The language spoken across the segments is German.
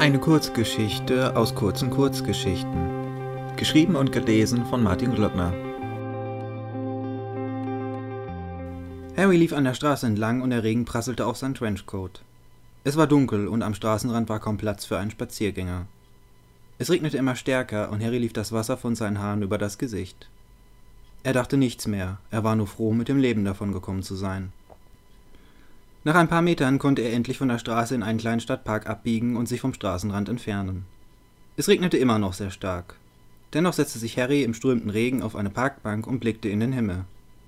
Eine Kurzgeschichte aus kurzen Kurzgeschichten. Geschrieben und gelesen von Martin Glöckner. Harry lief an der Straße entlang und der Regen prasselte auf seinen Trenchcoat. Es war dunkel und am Straßenrand war kaum Platz für einen Spaziergänger. Es regnete immer stärker und Harry lief das Wasser von seinen Haaren über das Gesicht. Er dachte nichts mehr, er war nur froh, mit dem Leben davongekommen zu sein. Nach ein paar Metern konnte er endlich von der Straße in einen kleinen Stadtpark abbiegen und sich vom Straßenrand entfernen. Es regnete immer noch sehr stark. Dennoch setzte sich Harry im strömenden Regen auf eine Parkbank und blickte in den Himmel.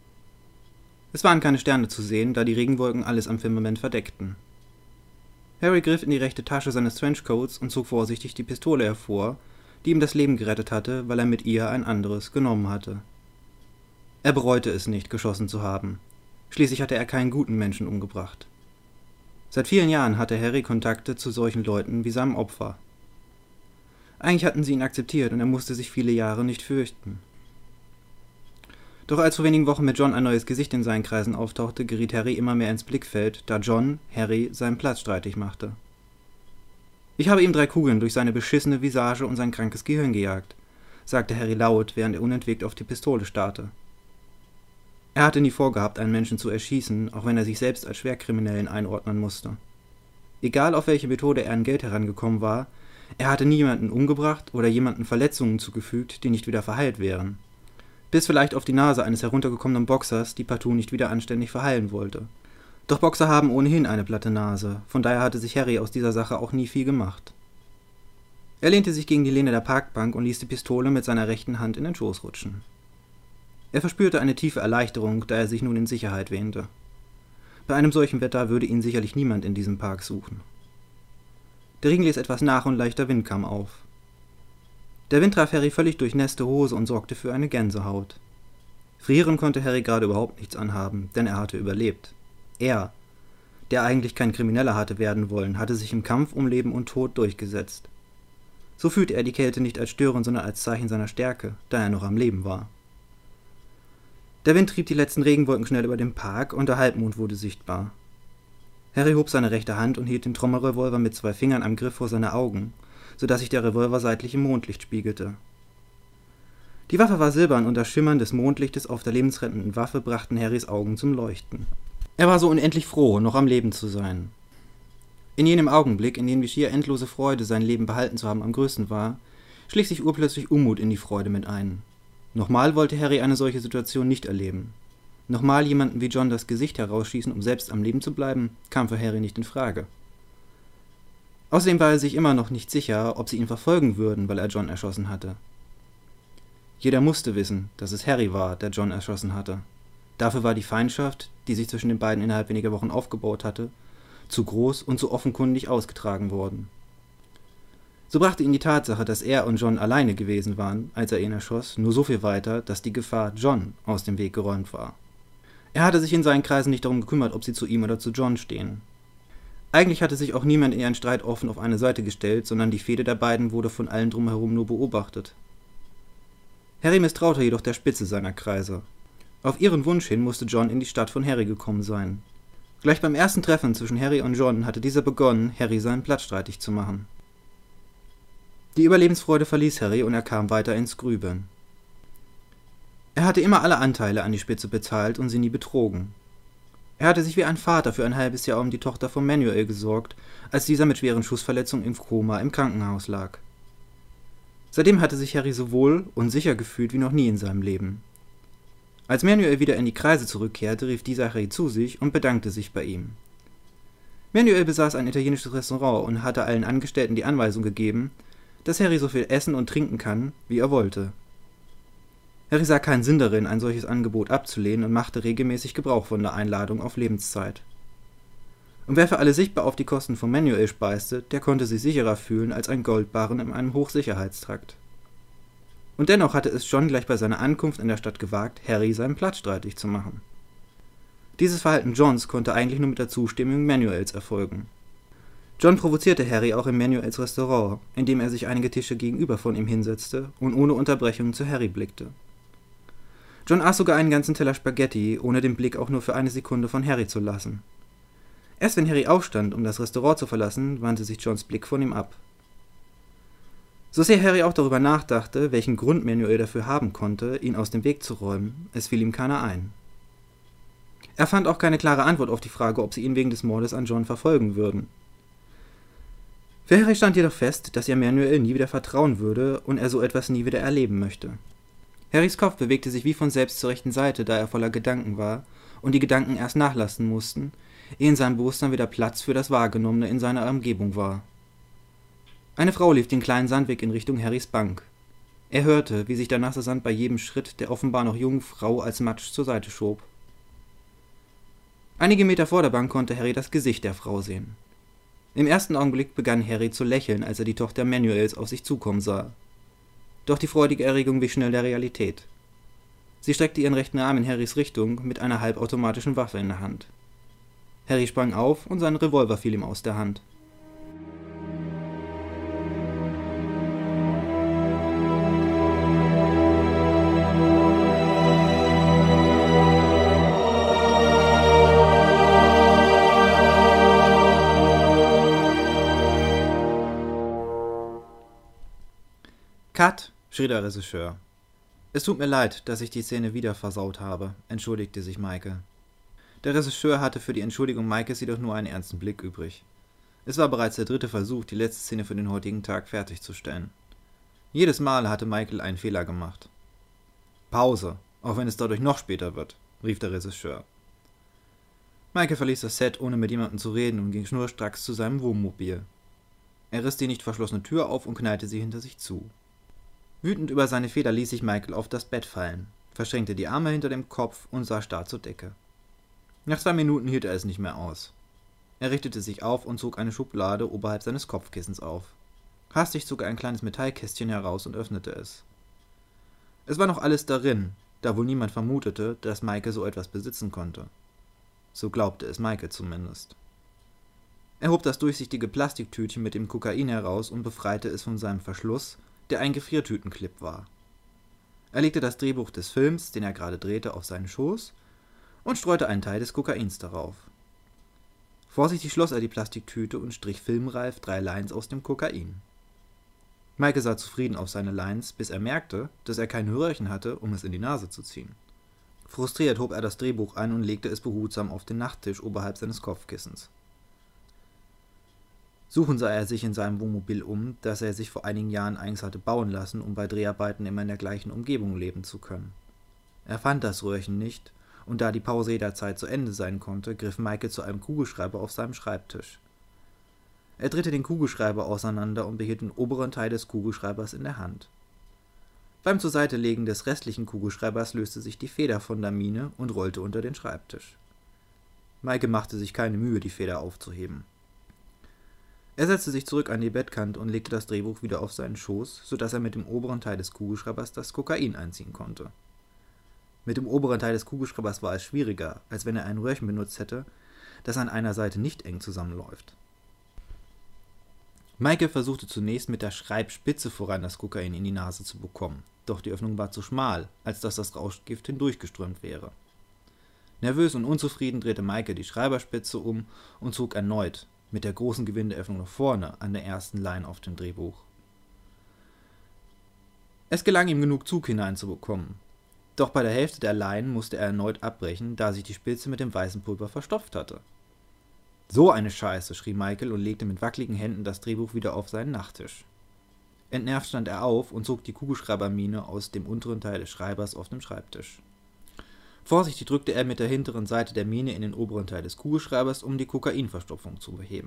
Es waren keine Sterne zu sehen, da die Regenwolken alles am Firmament verdeckten. Harry griff in die rechte Tasche seines Trenchcoats und zog vorsichtig die Pistole hervor, die ihm das Leben gerettet hatte, weil er mit ihr ein anderes genommen hatte. Er bereute es nicht, geschossen zu haben. Schließlich hatte er keinen guten Menschen umgebracht. Seit vielen Jahren hatte Harry Kontakte zu solchen Leuten wie seinem Opfer. Eigentlich hatten sie ihn akzeptiert und er musste sich viele Jahre nicht fürchten. Doch als vor wenigen Wochen mit John ein neues Gesicht in seinen Kreisen auftauchte, geriet Harry immer mehr ins Blickfeld, da John Harry seinen Platz streitig machte. »Ich habe ihm 3 Kugeln durch seine beschissene Visage und sein krankes Gehirn gejagt«, sagte Harry laut, während er unentwegt auf die Pistole starrte. Er hatte nie vorgehabt, einen Menschen zu erschießen, auch wenn er sich selbst als Schwerkriminellen einordnen musste. Egal auf welche Methode er an Geld herangekommen war, er hatte nie jemanden umgebracht oder jemanden Verletzungen zugefügt, die nicht wieder verheilt wären. Bis vielleicht auf die Nase eines heruntergekommenen Boxers, die partout nicht wieder anständig verheilen wollte. Doch Boxer haben ohnehin eine platte Nase, von daher hatte sich Harry aus dieser Sache auch nie viel gemacht. Er lehnte sich gegen die Lehne der Parkbank und ließ die Pistole mit seiner rechten Hand in den Schoß rutschen. Er verspürte eine tiefe Erleichterung, da er sich nun in Sicherheit wähnte. Bei einem solchen Wetter würde ihn sicherlich niemand in diesem Park suchen. Der Regen ließ etwas nach und leichter Wind kam auf. Der Wind traf Harry völlig durchnässte Hose und sorgte für eine Gänsehaut. Frieren konnte Harry gerade überhaupt nichts anhaben, denn er hatte überlebt. Er, der eigentlich kein Krimineller hatte werden wollen, hatte sich im Kampf um Leben und Tod durchgesetzt. So fühlte er die Kälte nicht als störend, sondern als Zeichen seiner Stärke, da er noch am Leben war. Der Wind trieb die letzten Regenwolken schnell über den Park und der Halbmond wurde sichtbar. Harry hob seine rechte Hand und hielt den Trommelrevolver mit 2 Fingern am Griff vor seine Augen, sodass sich der Revolver seitlich im Mondlicht spiegelte. Die Waffe war silbern und das Schimmern des Mondlichtes auf der lebensrettenden Waffe brachten Harrys Augen zum Leuchten. Er war so unendlich froh, noch am Leben zu sein. In jenem Augenblick, in dem die schier endlose Freude, sein Leben behalten zu haben, am größten war, schlich sich urplötzlich Unmut in die Freude mit ein. Nochmal wollte Harry eine solche Situation nicht erleben. Nochmal jemanden wie John das Gesicht herausschießen, um selbst am Leben zu bleiben, kam für Harry nicht in Frage. Außerdem war er sich immer noch nicht sicher, ob sie ihn verfolgen würden, weil er John erschossen hatte. Jeder musste wissen, dass es Harry war, der John erschossen hatte. Dafür war die Feindschaft, die sich zwischen den beiden innerhalb weniger Wochen aufgebaut hatte, zu groß und zu offenkundig ausgetragen worden. So brachte ihn die Tatsache, dass er und John alleine gewesen waren, als er ihn erschoss, nur so viel weiter, dass die Gefahr John aus dem Weg geräumt war. Er hatte sich in seinen Kreisen nicht darum gekümmert, ob sie zu ihm oder zu John stehen. Eigentlich hatte sich auch niemand in ihren Streit offen auf eine Seite gestellt, sondern die Fehde der beiden wurde von allen drumherum nur beobachtet. Harry misstraute jedoch der Spitze seiner Kreise. Auf ihren Wunsch hin musste John in die Stadt von Harry gekommen sein. Gleich beim ersten Treffen zwischen Harry und John hatte dieser begonnen, Harry seinen Platz streitig zu machen. Die Überlebensfreude verließ Harry und er kam weiter ins Grübeln. Er hatte immer alle Anteile an die Spitze bezahlt und sie nie betrogen. Er hatte sich wie ein Vater für ein halbes Jahr um die Tochter von Manuel gesorgt, als dieser mit schweren Schussverletzungen im Koma im Krankenhaus lag. Seitdem hatte sich Harry so wohl und sicher gefühlt wie noch nie in seinem Leben. Als Manuel wieder in die Kreise zurückkehrte, rief dieser Harry zu sich und bedankte sich bei ihm. Manuel besaß ein italienisches Restaurant und hatte allen Angestellten die Anweisung gegeben, dass Harry so viel essen und trinken kann, wie er wollte. Harry sah keinen Sinn darin, ein solches Angebot abzulehnen und machte regelmäßig Gebrauch von der Einladung auf Lebenszeit. Und wer für alle sichtbar auf die Kosten von Manuel speiste, der konnte sich sicherer fühlen als ein Goldbarren in einem Hochsicherheitstrakt. Und dennoch hatte es John gleich bei seiner Ankunft in der Stadt gewagt, Harry seinen Platz streitig zu machen. Dieses Verhalten Johns konnte eigentlich nur mit der Zustimmung Manuels erfolgen. John provozierte Harry auch in Manuels Restaurant, indem er sich einige Tische gegenüber von ihm hinsetzte und ohne Unterbrechung zu Harry blickte. John aß sogar einen ganzen Teller Spaghetti, ohne den Blick auch nur für eine Sekunde von Harry zu lassen. Erst wenn Harry aufstand, um das Restaurant zu verlassen, wandte sich Johns Blick von ihm ab. So sehr Harry auch darüber nachdachte, welchen Grund Manuel dafür haben konnte, ihn aus dem Weg zu räumen, es fiel ihm keiner ein. Er fand auch keine klare Antwort auf die Frage, ob sie ihn wegen des Mordes an John verfolgen würden. Für Harry stand jedoch fest, dass er Manuel nie wieder vertrauen würde und er so etwas nie wieder erleben möchte. Harrys Kopf bewegte sich wie von selbst zur rechten Seite, da er voller Gedanken war und die Gedanken erst nachlassen mussten, ehe in seinem Bewusstsein wieder Platz für das Wahrgenommene in seiner Umgebung war. Eine Frau lief den kleinen Sandweg in Richtung Harrys Bank. Er hörte, wie sich der nasse Sand bei jedem Schritt der offenbar noch jungen Frau als Matsch zur Seite schob. Einige Meter vor der Bank konnte Harry das Gesicht der Frau sehen. Im ersten Augenblick begann Harry zu lächeln, als er die Tochter Manuels auf sich zukommen sah. Doch die freudige Erregung wich schnell der Realität. Sie streckte ihren rechten Arm in Harrys Richtung mit einer halbautomatischen Waffe in der Hand. Harry sprang auf und sein Revolver fiel ihm aus der Hand. »Cut«, schrie der Regisseur. »Es tut mir leid, dass ich die Szene wieder versaut habe«, entschuldigte sich Michael. Der Regisseur hatte für die Entschuldigung Michaels jedoch nur einen ernsten Blick übrig. Es war bereits der 3. Versuch, die letzte Szene für den heutigen Tag fertigzustellen. Jedes Mal hatte Michael einen Fehler gemacht. »Pause, auch wenn es dadurch noch später wird«, rief der Regisseur. Michael verließ das Set, ohne mit jemandem zu reden, und ging schnurstracks zu seinem Wohnmobil. Er riss die nicht verschlossene Tür auf und knallte sie hinter sich zu. Wütend über seine Fehler ließ sich Michael auf das Bett fallen, verschränkte die Arme hinter dem Kopf und sah starr zur Decke. Nach 2 Minuten hielt er es nicht mehr aus. Er richtete sich auf und zog eine Schublade oberhalb seines Kopfkissens auf. Hastig zog er ein kleines Metallkästchen heraus und öffnete es. Es war noch alles darin, da wohl niemand vermutete, dass Michael so etwas besitzen konnte. So glaubte es Michael zumindest. Er hob das durchsichtige Plastiktütchen mit dem Kokain heraus und befreite es von seinem Verschluss, der ein Gefriertütenclip war. Er legte das Drehbuch des Films, den er gerade drehte, auf seinen Schoß und streute einen Teil des Kokains darauf. Vorsichtig schloss er die Plastiktüte und strich filmreif 3 Lines aus dem Kokain. Michael sah zufrieden auf seine Lines, bis er merkte, dass er kein Röhrchen hatte, um es in die Nase zu ziehen. Frustriert hob er das Drehbuch an und legte es behutsam auf den Nachttisch oberhalb seines Kopfkissens. Suchen sah er sich in seinem Wohnmobil um, das er sich vor einigen Jahren eigens hatte bauen lassen, um bei Dreharbeiten immer in der gleichen Umgebung leben zu können. Er fand das Röhrchen nicht, und da die Pause jederzeit zu Ende sein konnte, griff Michael zu einem Kugelschreiber auf seinem Schreibtisch. Er drehte den Kugelschreiber auseinander und behielt den oberen Teil des Kugelschreibers in der Hand. Beim zur Seite legen des restlichen Kugelschreibers löste sich die Feder von der Mine und rollte unter den Schreibtisch. Michael machte sich keine Mühe, die Feder aufzuheben. Er setzte sich zurück an die Bettkante und legte das Drehbuch wieder auf seinen Schoß, sodass er mit dem oberen Teil des Kugelschreibers das Kokain einziehen konnte. Mit dem oberen Teil des Kugelschreibers war es schwieriger, als wenn er ein Röhrchen benutzt hätte, das an einer Seite nicht eng zusammenläuft. Michael versuchte zunächst mit der Schreibspitze voran das Kokain in die Nase zu bekommen, doch die Öffnung war zu schmal, als dass das Rauschgift hindurchgeströmt wäre. Nervös und unzufrieden drehte Michael die Schreiberspitze um und zog erneut, mit der großen Gewindeöffnung nach vorne, an der ersten Line auf dem Drehbuch. Es gelang ihm genug Zug hineinzubekommen. Doch bei der Hälfte der Line musste er erneut abbrechen, da sich die Spitze mit dem weißen Pulver verstopft hatte. »So eine Scheiße«, schrie Michael und legte mit wackeligen Händen das Drehbuch wieder auf seinen Nachttisch. Entnervt stand er auf und zog die Kugelschreibermine aus dem unteren Teil des Schreibers auf dem Schreibtisch. Vorsichtig drückte er mit der hinteren Seite der Mine in den oberen Teil des Kugelschreibers, um die Kokainverstopfung zu beheben.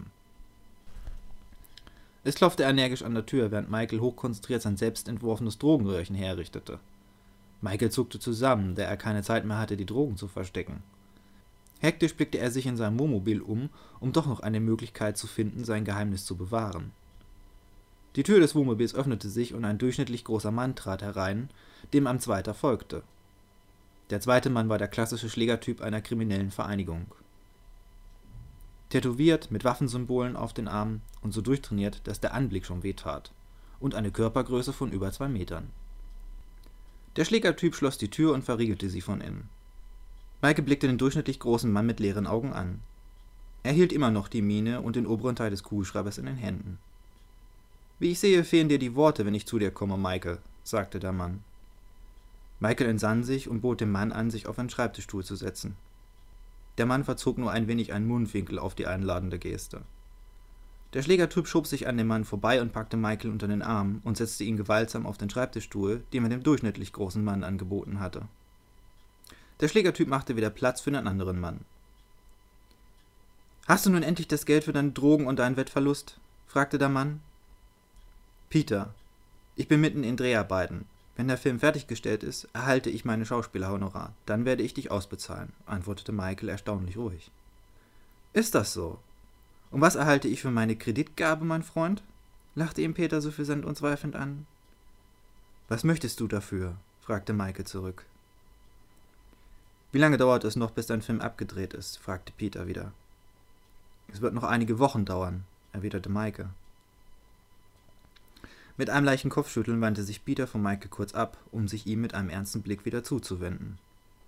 Es klopfte energisch an der Tür, während Michael hochkonzentriert sein selbst entworfenes Drogenröhrchen herrichtete. Michael zuckte zusammen, da er keine Zeit mehr hatte, die Drogen zu verstecken. Hektisch blickte er sich in seinem Wohnmobil um doch noch eine Möglichkeit zu finden, sein Geheimnis zu bewahren. Die Tür des Wohnmobils öffnete sich und ein durchschnittlich großer Mann trat herein, dem ein zweiter folgte. Der zweite Mann war der klassische Schlägertyp einer kriminellen Vereinigung. Tätowiert, mit Waffensymbolen auf den Armen und so durchtrainiert, dass der Anblick schon wehtat, und eine Körpergröße von über 2 Metern. Der Schlägertyp schloss die Tür und verriegelte sie von innen. Michael blickte den durchschnittlich großen Mann mit leeren Augen an. Er hielt immer noch die Mine und den oberen Teil des Kugelschreibers in den Händen. »Wie ich sehe, fehlen dir die Worte, wenn ich zu dir komme, Michael«, sagte der Mann. Michael entsann sich und bot dem Mann an, sich auf einen Schreibtischstuhl zu setzen. Der Mann verzog nur ein wenig einen Mundwinkel auf die einladende Geste. Der Schlägertyp schob sich an dem Mann vorbei und packte Michael unter den Arm und setzte ihn gewaltsam auf den Schreibtischstuhl, den man dem durchschnittlich großen Mann angeboten hatte. Der Schlägertyp machte wieder Platz für einen anderen Mann. »Hast du nun endlich das Geld für deine Drogen und deinen Wettverlust?« fragte der Mann. »Peter, ich bin mitten in Dreharbeiten. Wenn der Film fertiggestellt ist, erhalte ich meine Schauspielerhonorar. Dann werde ich dich ausbezahlen«, antwortete Michael erstaunlich ruhig. »Ist das so? Und was erhalte ich für meine Kreditgabe, mein Freund?« lachte ihm Peter suffisant und zweifelnd an. »Was möchtest du dafür?« fragte Michael zurück. »Wie lange dauert es noch, bis dein Film abgedreht ist?« fragte Peter wieder. »Es wird noch einige Wochen dauern«, erwiderte Michael. Mit einem leichten Kopfschütteln wandte sich Peter von Michael kurz ab, um sich ihm mit einem ernsten Blick wieder zuzuwenden.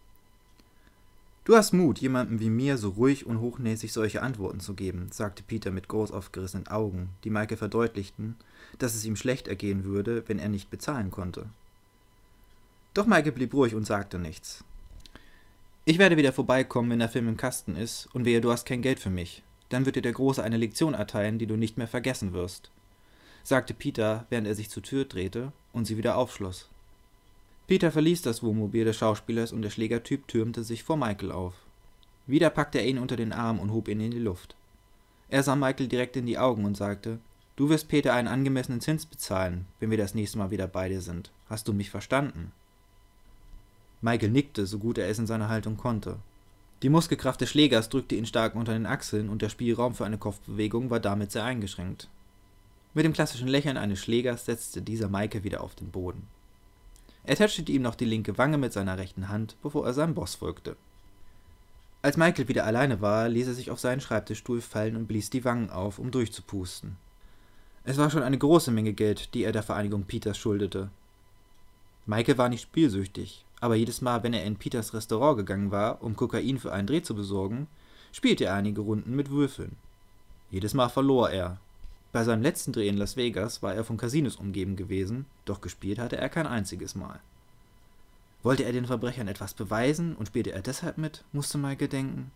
»Du hast Mut, jemandem wie mir so ruhig und hochnäsig solche Antworten zu geben«, sagte Peter mit groß aufgerissenen Augen, die Michael verdeutlichten, dass es ihm schlecht ergehen würde, wenn er nicht bezahlen konnte. Doch Michael blieb ruhig und sagte nichts. »Ich werde wieder vorbeikommen, wenn der Film im Kasten ist, und wehe, du hast kein Geld für mich. Dann wird dir der Große eine Lektion erteilen, die du nicht mehr vergessen wirst«, sagte Peter, während er sich zur Tür drehte und sie wieder aufschloss. Peter verließ das Wohnmobil des Schauspielers und der Schlägertyp türmte sich vor Michael auf. Wieder packte er ihn unter den Arm und hob ihn in die Luft. Er sah Michael direkt in die Augen und sagte: »Du wirst Peter einen angemessenen Zins bezahlen, wenn wir das nächste Mal wieder bei dir sind. Hast du mich verstanden?« Michael nickte, so gut er es in seiner Haltung konnte. Die Muskelkraft des Schlägers drückte ihn stark unter den Achseln und der Spielraum für eine Kopfbewegung war damit sehr eingeschränkt. Mit dem klassischen Lächeln eines Schlägers setzte dieser Michael wieder auf den Boden. Er tätschelte ihm noch die linke Wange mit seiner rechten Hand, bevor er seinem Boss folgte. Als Michael wieder alleine war, ließ er sich auf seinen Schreibtischstuhl fallen und blies die Wangen auf, um durchzupusten. Es war schon eine große Menge Geld, die er der Vereinigung Peters schuldete. Michael war nicht spielsüchtig, aber jedes Mal, wenn er in Peters Restaurant gegangen war, um Kokain für einen Dreh zu besorgen, spielte er einige Runden mit Würfeln. Jedes Mal verlor er. Bei seinem letzten Dreh in Las Vegas war er von Casinos umgeben gewesen, doch gespielt hatte er kein einziges Mal. Wollte er den Verbrechern etwas beweisen und spielte er deshalb mit, musste Michael denken.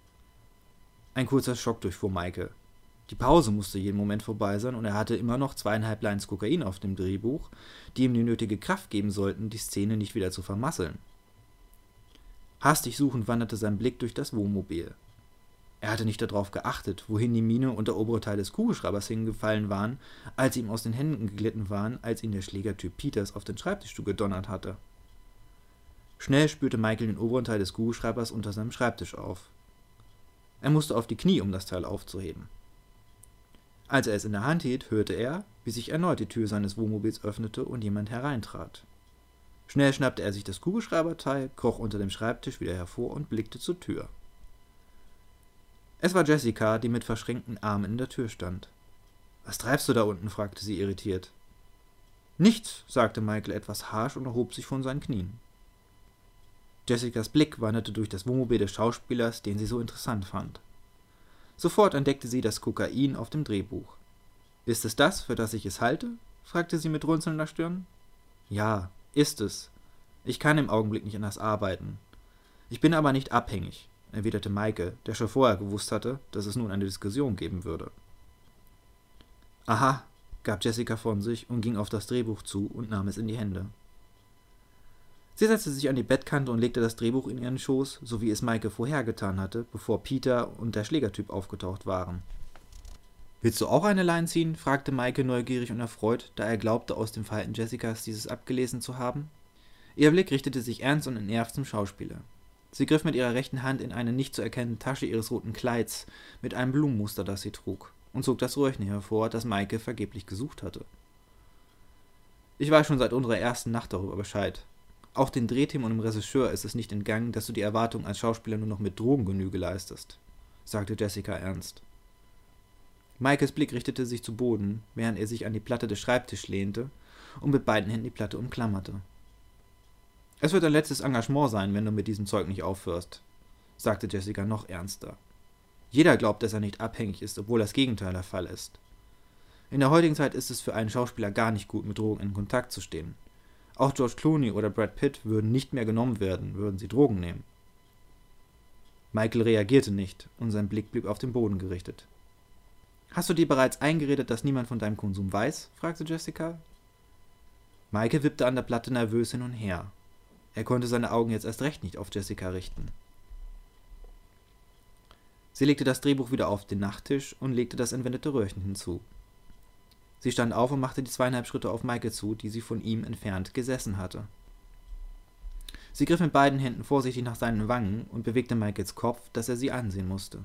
Ein kurzer Schock durchfuhr Michael. Die Pause musste jeden Moment vorbei sein und er hatte immer noch 2,5 Lines Kokain auf dem Drehbuch, die ihm die nötige Kraft geben sollten, die Szene nicht wieder zu vermasseln. Hastig suchend wanderte sein Blick durch das Wohnmobil. Er hatte nicht darauf geachtet, wohin die Mine und der obere Teil des Kugelschreibers hingefallen waren, als sie ihm aus den Händen geglitten waren, als ihn der Schlägertyp Peters auf den Schreibtischstuhl gedonnert hatte. Schnell spürte Michael den oberen Teil des Kugelschreibers unter seinem Schreibtisch auf. Er musste auf die Knie, um das Teil aufzuheben. Als er es in der Hand hielt, hörte er, wie sich erneut die Tür seines Wohnmobils öffnete und jemand hereintrat. Schnell schnappte er sich das Kugelschreiberteil, kroch unter dem Schreibtisch wieder hervor und blickte zur Tür. Es war Jessica, die mit verschränkten Armen in der Tür stand. »Was treibst du da unten?« fragte sie irritiert. »Nichts«, sagte Michael etwas harsch und erhob sich von seinen Knien. Jessicas Blick wanderte durch das Wohnmobil des Schauspielers, den sie so interessant fand. Sofort entdeckte sie das Kokain auf dem Drehbuch. »Ist es das, für das ich es halte?« fragte sie mit runzelnder Stirn. »Ja, ist es. Ich kann im Augenblick nicht anders arbeiten. Ich bin aber nicht abhängig«, erwiderte Michael, der schon vorher gewusst hatte, dass es nun eine Diskussion geben würde. »Aha«, gab Jessica von sich und ging auf das Drehbuch zu und nahm es in die Hände. Sie setzte sich an die Bettkante und legte das Drehbuch in ihren Schoß, so wie es Michael vorher getan hatte, bevor Peter und der Schlägertyp aufgetaucht waren. »Willst du auch eine Line ziehen?« fragte Michael neugierig und erfreut, da er glaubte, aus dem Verhalten Jessicas dieses abgelesen zu haben. Ihr Blick richtete sich ernst und entnervt zum Schauspieler. Sie griff mit ihrer rechten Hand in eine nicht zu erkennende Tasche ihres roten Kleids mit einem Blumenmuster, das sie trug, und zog das Röhrchen hervor, das Michael vergeblich gesucht hatte. »Ich weiß schon seit unserer ersten Nacht darüber Bescheid. Auch den Drehteam und dem Regisseur ist es nicht entgangen, dass du die Erwartung als Schauspieler nur noch mit Drogen Genüge leistest«, sagte Jessica ernst. Michaels Blick richtete sich zu Boden, während er sich an die Platte des Schreibtischs lehnte und mit beiden Händen die Platte umklammerte. »Es wird dein letztes Engagement sein, wenn du mit diesem Zeug nicht aufhörst«, sagte Jessica noch ernster. »Jeder glaubt, dass er nicht abhängig ist, obwohl das Gegenteil der Fall ist. In der heutigen Zeit ist es für einen Schauspieler gar nicht gut, mit Drogen in Kontakt zu stehen. Auch George Clooney oder Brad Pitt würden nicht mehr genommen werden, würden sie Drogen nehmen. Michael reagierte nicht und sein Blick blieb auf den Boden gerichtet. »Hast du dir bereits eingeredet, dass niemand von deinem Konsum weiß?« fragte Jessica. Michael wippte an der Platte nervös hin und her. Er konnte seine Augen jetzt erst recht nicht auf Jessica richten. Sie legte das Drehbuch wieder auf den Nachttisch und legte das entwendete Röhrchen hinzu. Sie stand auf und machte die 2,5 Schritte auf Michael zu, die sie von ihm entfernt gesessen hatte. Sie griff mit beiden Händen vorsichtig nach seinen Wangen und bewegte Michaels Kopf, dass er sie ansehen musste.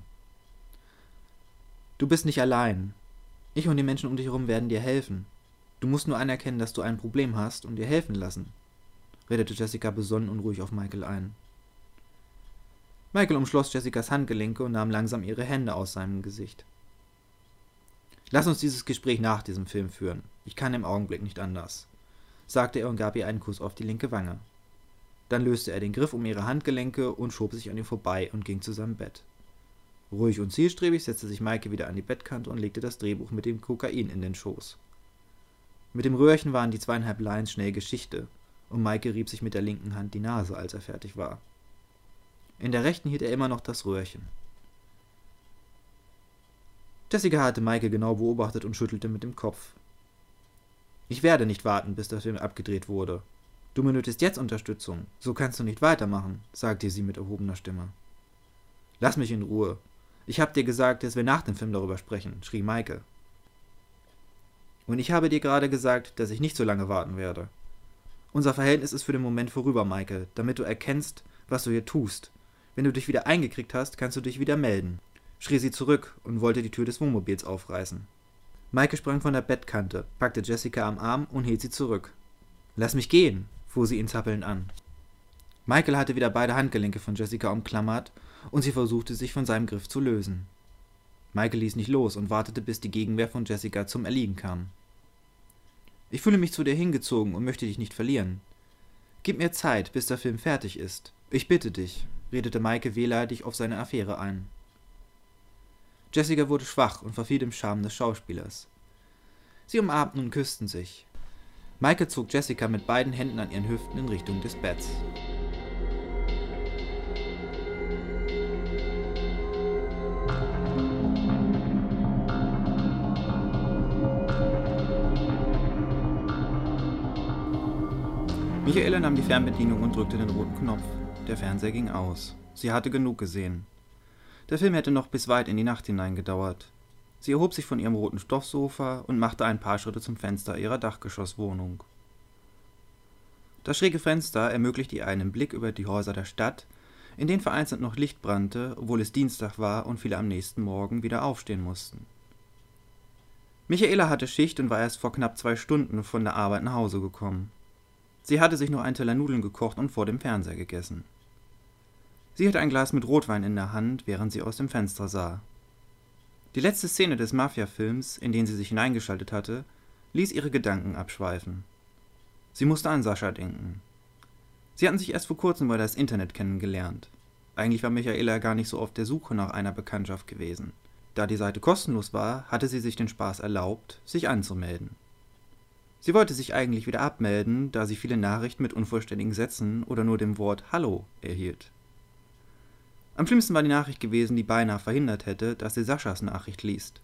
»Du bist nicht allein. Ich und die Menschen um dich herum werden dir helfen. Du musst nur anerkennen, dass du ein Problem hast und dir helfen lassen«, redete Jessica besonnen und ruhig auf Michael ein. Michael umschloss Jessicas Handgelenke und nahm langsam ihre Hände aus seinem Gesicht. »Lass uns dieses Gespräch nach diesem Film führen. Ich kann im Augenblick nicht anders«, sagte er und gab ihr einen Kuss auf die linke Wange. Dann löste er den Griff um ihre Handgelenke und schob sich an ihr vorbei und ging zu seinem Bett. Ruhig und zielstrebig setzte sich Michael wieder an die Bettkante und legte das Drehbuch mit dem Kokain in den Schoß. Mit dem Röhrchen waren die 2,5 Lines schnell Geschichte, und Michael rieb sich mit der linken Hand die Nase, als er fertig war. In der rechten hielt er immer noch das Röhrchen. Jessica hatte Michael genau beobachtet und schüttelte mit dem Kopf. »Ich werde nicht warten, bis der Film abgedreht wurde. Du benötigst jetzt Unterstützung, so kannst du nicht weitermachen«, sagte sie mit erhobener Stimme. »Lass mich in Ruhe. Ich hab dir gesagt, dass wir nach dem Film darüber sprechen«, schrie Michael. »Und ich habe dir gerade gesagt, dass ich nicht so lange warten werde. Unser Verhältnis ist für den Moment vorüber, Michael, damit du erkennst, was du hier tust. Wenn du dich wieder eingekriegt hast, kannst du dich wieder melden«, schrie sie zurück und wollte die Tür des Wohnmobils aufreißen. Michael sprang von der Bettkante, packte Jessica am Arm und hielt sie zurück. »Lass mich gehen«, fuhr sie ihn zappelnd an. Michael hatte wieder beide Handgelenke von Jessica umklammert und sie versuchte, sich von seinem Griff zu lösen. Michael ließ nicht los und wartete, bis die Gegenwehr von Jessica zum Erliegen kam. »Ich fühle mich zu dir hingezogen und möchte dich nicht verlieren. Gib mir Zeit, bis der Film fertig ist. Ich bitte dich«, redete Michael wehleidig auf seine Affäre ein. Jessica wurde schwach und verfiel dem Charme des Schauspielers. Sie umarmten und küssten sich. Michael zog Jessica mit beiden Händen an ihren Hüften in Richtung des Betts. Michaela nahm die Fernbedienung und drückte den roten Knopf. Der Fernseher ging aus. Sie hatte genug gesehen. Der Film hätte noch bis weit in die Nacht hinein gedauert. Sie erhob sich von ihrem roten Stoffsofa und machte ein paar Schritte zum Fenster ihrer Dachgeschosswohnung. Das schräge Fenster ermöglichte ihr einen Blick über die Häuser der Stadt, in denen vereinzelt noch Licht brannte, obwohl es Dienstag war und viele am nächsten Morgen wieder aufstehen mussten. Michaela hatte Schicht und war erst vor knapp 2 Stunden von der Arbeit nach Hause gekommen. Sie hatte sich noch einen Teller Nudeln gekocht und vor dem Fernseher gegessen. Sie hatte ein Glas mit Rotwein in der Hand, während sie aus dem Fenster sah. Die letzte Szene des Mafia-Films, in den sie sich hineingeschaltet hatte, ließ ihre Gedanken abschweifen. Sie musste an Sascha denken. Sie hatten sich erst vor kurzem über das Internet kennengelernt. Eigentlich war Michaela gar nicht so auf der Suche nach einer Bekanntschaft gewesen. Da die Seite kostenlos war, hatte sie sich den Spaß erlaubt, sich anzumelden. Sie wollte sich eigentlich wieder abmelden, da sie viele Nachrichten mit unvollständigen Sätzen oder nur dem Wort »Hallo« erhielt. Am schlimmsten war die Nachricht gewesen, die beinahe verhindert hätte, dass sie Saschas Nachricht liest.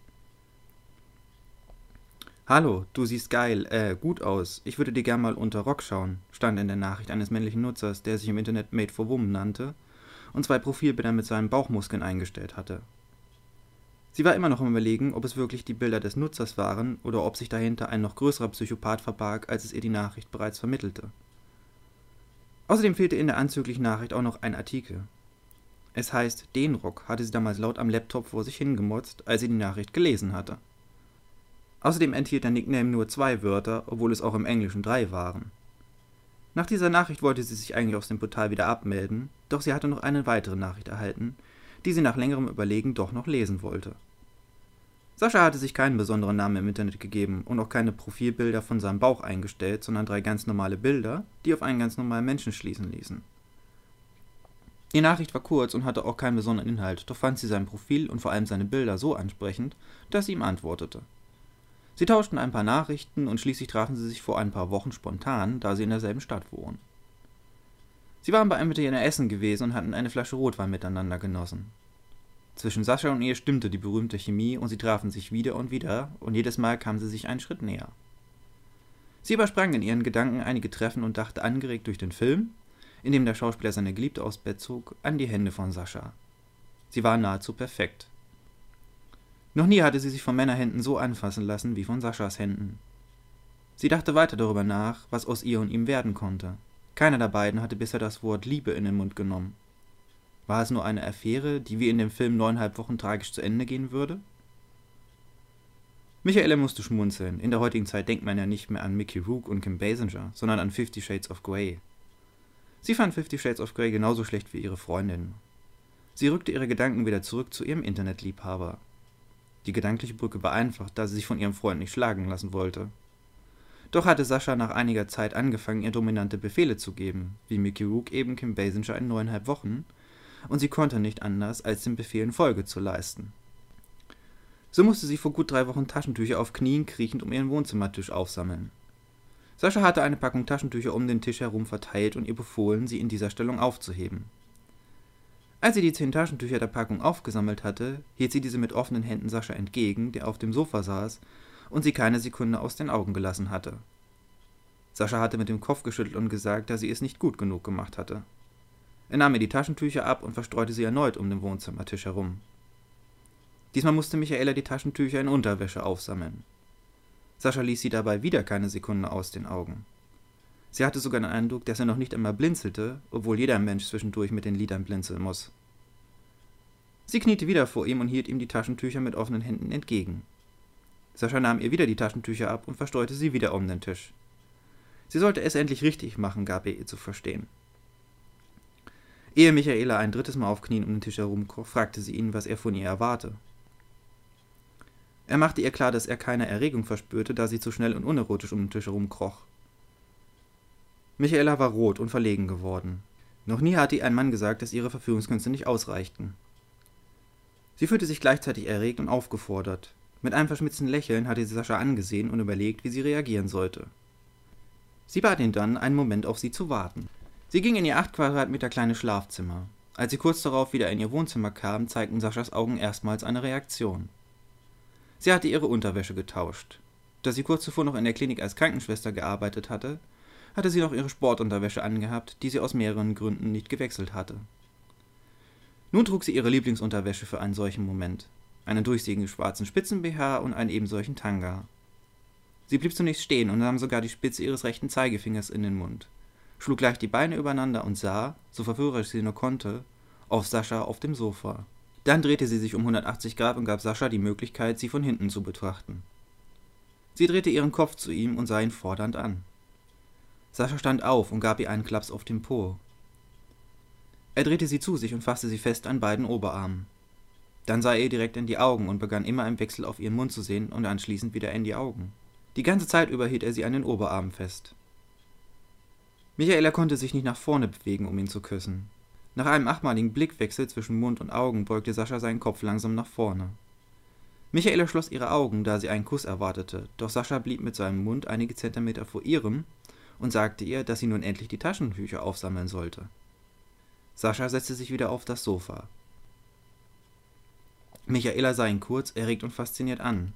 »Hallo, du siehst geil, gut aus. Ich würde dir gern mal unter Rock schauen«, stand in der Nachricht eines männlichen Nutzers, der sich im Internet Made for Woman nannte und 2 Profilbilder mit seinen Bauchmuskeln eingestellt hatte. Sie war immer noch am Überlegen, ob es wirklich die Bilder des Nutzers waren oder ob sich dahinter ein noch größerer Psychopath verbarg, als es ihr die Nachricht bereits vermittelte. Außerdem fehlte in der anzüglichen Nachricht auch noch ein Artikel. Es heißt, den Rock hatte sie damals laut am Laptop vor sich hingemotzt, als sie die Nachricht gelesen hatte. Außerdem enthielt der Nickname nur 2 Wörter, obwohl es auch im Englischen 3 waren. Nach dieser Nachricht wollte sie sich eigentlich aus dem Portal wieder abmelden, doch sie hatte noch eine weitere Nachricht erhalten, die sie nach längerem Überlegen doch noch lesen wollte. Sascha hatte sich keinen besonderen Namen im Internet gegeben und auch keine Profilbilder von seinem Bauch eingestellt, sondern 3 ganz normale Bilder, die auf einen ganz normalen Menschen schließen ließen. Die Nachricht war kurz und hatte auch keinen besonderen Inhalt, doch fand sie sein Profil und vor allem seine Bilder so ansprechend, dass sie ihm antwortete. Sie tauschten ein paar Nachrichten und schließlich trafen sie sich vor ein paar Wochen spontan, da sie in derselben Stadt wohnen. Sie waren bei einem Italiener essen gewesen und hatten eine Flasche Rotwein miteinander genossen. Zwischen Sascha und ihr stimmte die berühmte Chemie und sie trafen sich wieder und jedes Mal kamen sie sich einen Schritt näher. Sie übersprang in ihren Gedanken einige Treffen und dachte angeregt durch den Film, in dem der Schauspieler seine Geliebte aufs Bett zog, an die Hände von Sascha. Sie waren nahezu perfekt. Noch nie hatte sie sich von Männerhänden so anfassen lassen wie von Saschas Händen. Sie dachte weiter darüber nach, was aus ihr und ihm werden konnte. Keiner der beiden hatte bisher das Wort Liebe in den Mund genommen. War es nur eine Affäre, die wie in dem Film 9,5 Wochen tragisch zu Ende gehen würde? Michaela musste schmunzeln. In der heutigen Zeit denkt man ja nicht mehr an Mickey Rourke und Kim Basinger, sondern an 50 Shades of Grey. Sie fand 50 Shades of Grey genauso schlecht wie ihre Freundin. Sie rückte ihre Gedanken wieder zurück zu ihrem Internetliebhaber. Die gedankliche Brücke war einfach, da sie sich von ihrem Freund nicht schlagen lassen wollte. Doch hatte Sascha nach einiger Zeit angefangen, ihr dominante Befehle zu geben, wie Mickey Rourke eben Kim Basinger in 9,5 Wochen, und sie konnte nicht anders, als den Befehlen Folge zu leisten. So musste sie vor gut 3 Wochen Taschentücher auf Knien kriechend um ihren Wohnzimmertisch aufsammeln. Sascha hatte eine Packung Taschentücher um den Tisch herum verteilt und ihr befohlen, sie in dieser Stellung aufzuheben. Als sie die 10 Taschentücher der Packung aufgesammelt hatte, hielt sie diese mit offenen Händen Sascha entgegen, der auf dem Sofa saß und sie keine Sekunde aus den Augen gelassen hatte. Sascha hatte mit dem Kopf geschüttelt und gesagt, dass sie es nicht gut genug gemacht hatte. Er nahm ihr die Taschentücher ab und verstreute sie erneut um den Wohnzimmertisch herum. Diesmal musste Michaela die Taschentücher in Unterwäsche aufsammeln. Sascha ließ sie dabei wieder keine Sekunde aus den Augen. Sie hatte sogar den Eindruck, dass er noch nicht einmal blinzelte, obwohl jeder Mensch zwischendurch mit den Lidern blinzeln muss. Sie kniete wieder vor ihm und hielt ihm die Taschentücher mit offenen Händen entgegen. Sascha nahm ihr wieder die Taschentücher ab und verstreute sie wieder um den Tisch. Sie sollte es endlich richtig machen, gab er ihr zu verstehen. Ehe Michaela ein 3. Mal auf Knien um den Tisch herumkroch, fragte sie ihn, was er von ihr erwarte. Er machte ihr klar, dass er keine Erregung verspürte, da sie zu schnell und unerotisch um den Tisch herumkroch. Michaela war rot und verlegen geworden. Noch nie hatte ihr ein Mann gesagt, dass ihre Verführungskünste nicht ausreichten. Sie fühlte sich gleichzeitig erregt und aufgefordert. Mit einem verschmitzten Lächeln hatte sie Sascha angesehen und überlegt, wie sie reagieren sollte. Sie bat ihn dann, einen Moment auf sie zu warten. Sie ging in ihr 8 Quadratmeter kleines Schlafzimmer. Als sie kurz darauf wieder in ihr Wohnzimmer kam, zeigten Saschas Augen erstmals eine Reaktion. Sie hatte ihre Unterwäsche getauscht. Da sie kurz zuvor noch in der Klinik als Krankenschwester gearbeitet hatte, hatte sie noch ihre Sportunterwäsche angehabt, die sie aus mehreren Gründen nicht gewechselt hatte. Nun trug sie ihre Lieblingsunterwäsche für einen solchen Moment, einen durchsichtigen schwarzen Spitzen-BH und einen ebensolchen Tanga. Sie blieb zunächst stehen und nahm sogar die Spitze ihres rechten Zeigefingers in den Mund, schlug gleich die Beine übereinander und sah, so verführerisch sie nur konnte, auf Sascha auf dem Sofa. Dann drehte sie sich um 180 Grad und gab Sascha die Möglichkeit, sie von hinten zu betrachten. Sie drehte ihren Kopf zu ihm und sah ihn fordernd an. Sascha stand auf und gab ihr einen Klaps auf den Po. Er drehte sie zu sich und fasste sie fest an beiden Oberarmen. Dann sah er ihr direkt in die Augen und begann immer im Wechsel auf ihren Mund zu sehen und anschließend wieder in die Augen. Die ganze Zeit über hielt er sie an den Oberarmen fest. Michaela konnte sich nicht nach vorne bewegen, um ihn zu küssen. Nach einem 8-maligen Blickwechsel zwischen Mund und Augen beugte Sascha seinen Kopf langsam nach vorne. Michaela schloss ihre Augen, da sie einen Kuss erwartete, doch Sascha blieb mit seinem Mund einige Zentimeter vor ihrem und sagte ihr, dass sie nun endlich die Taschentücher aufsammeln sollte. Sascha setzte sich wieder auf das Sofa. Michaela sah ihn kurz, erregt und fasziniert an.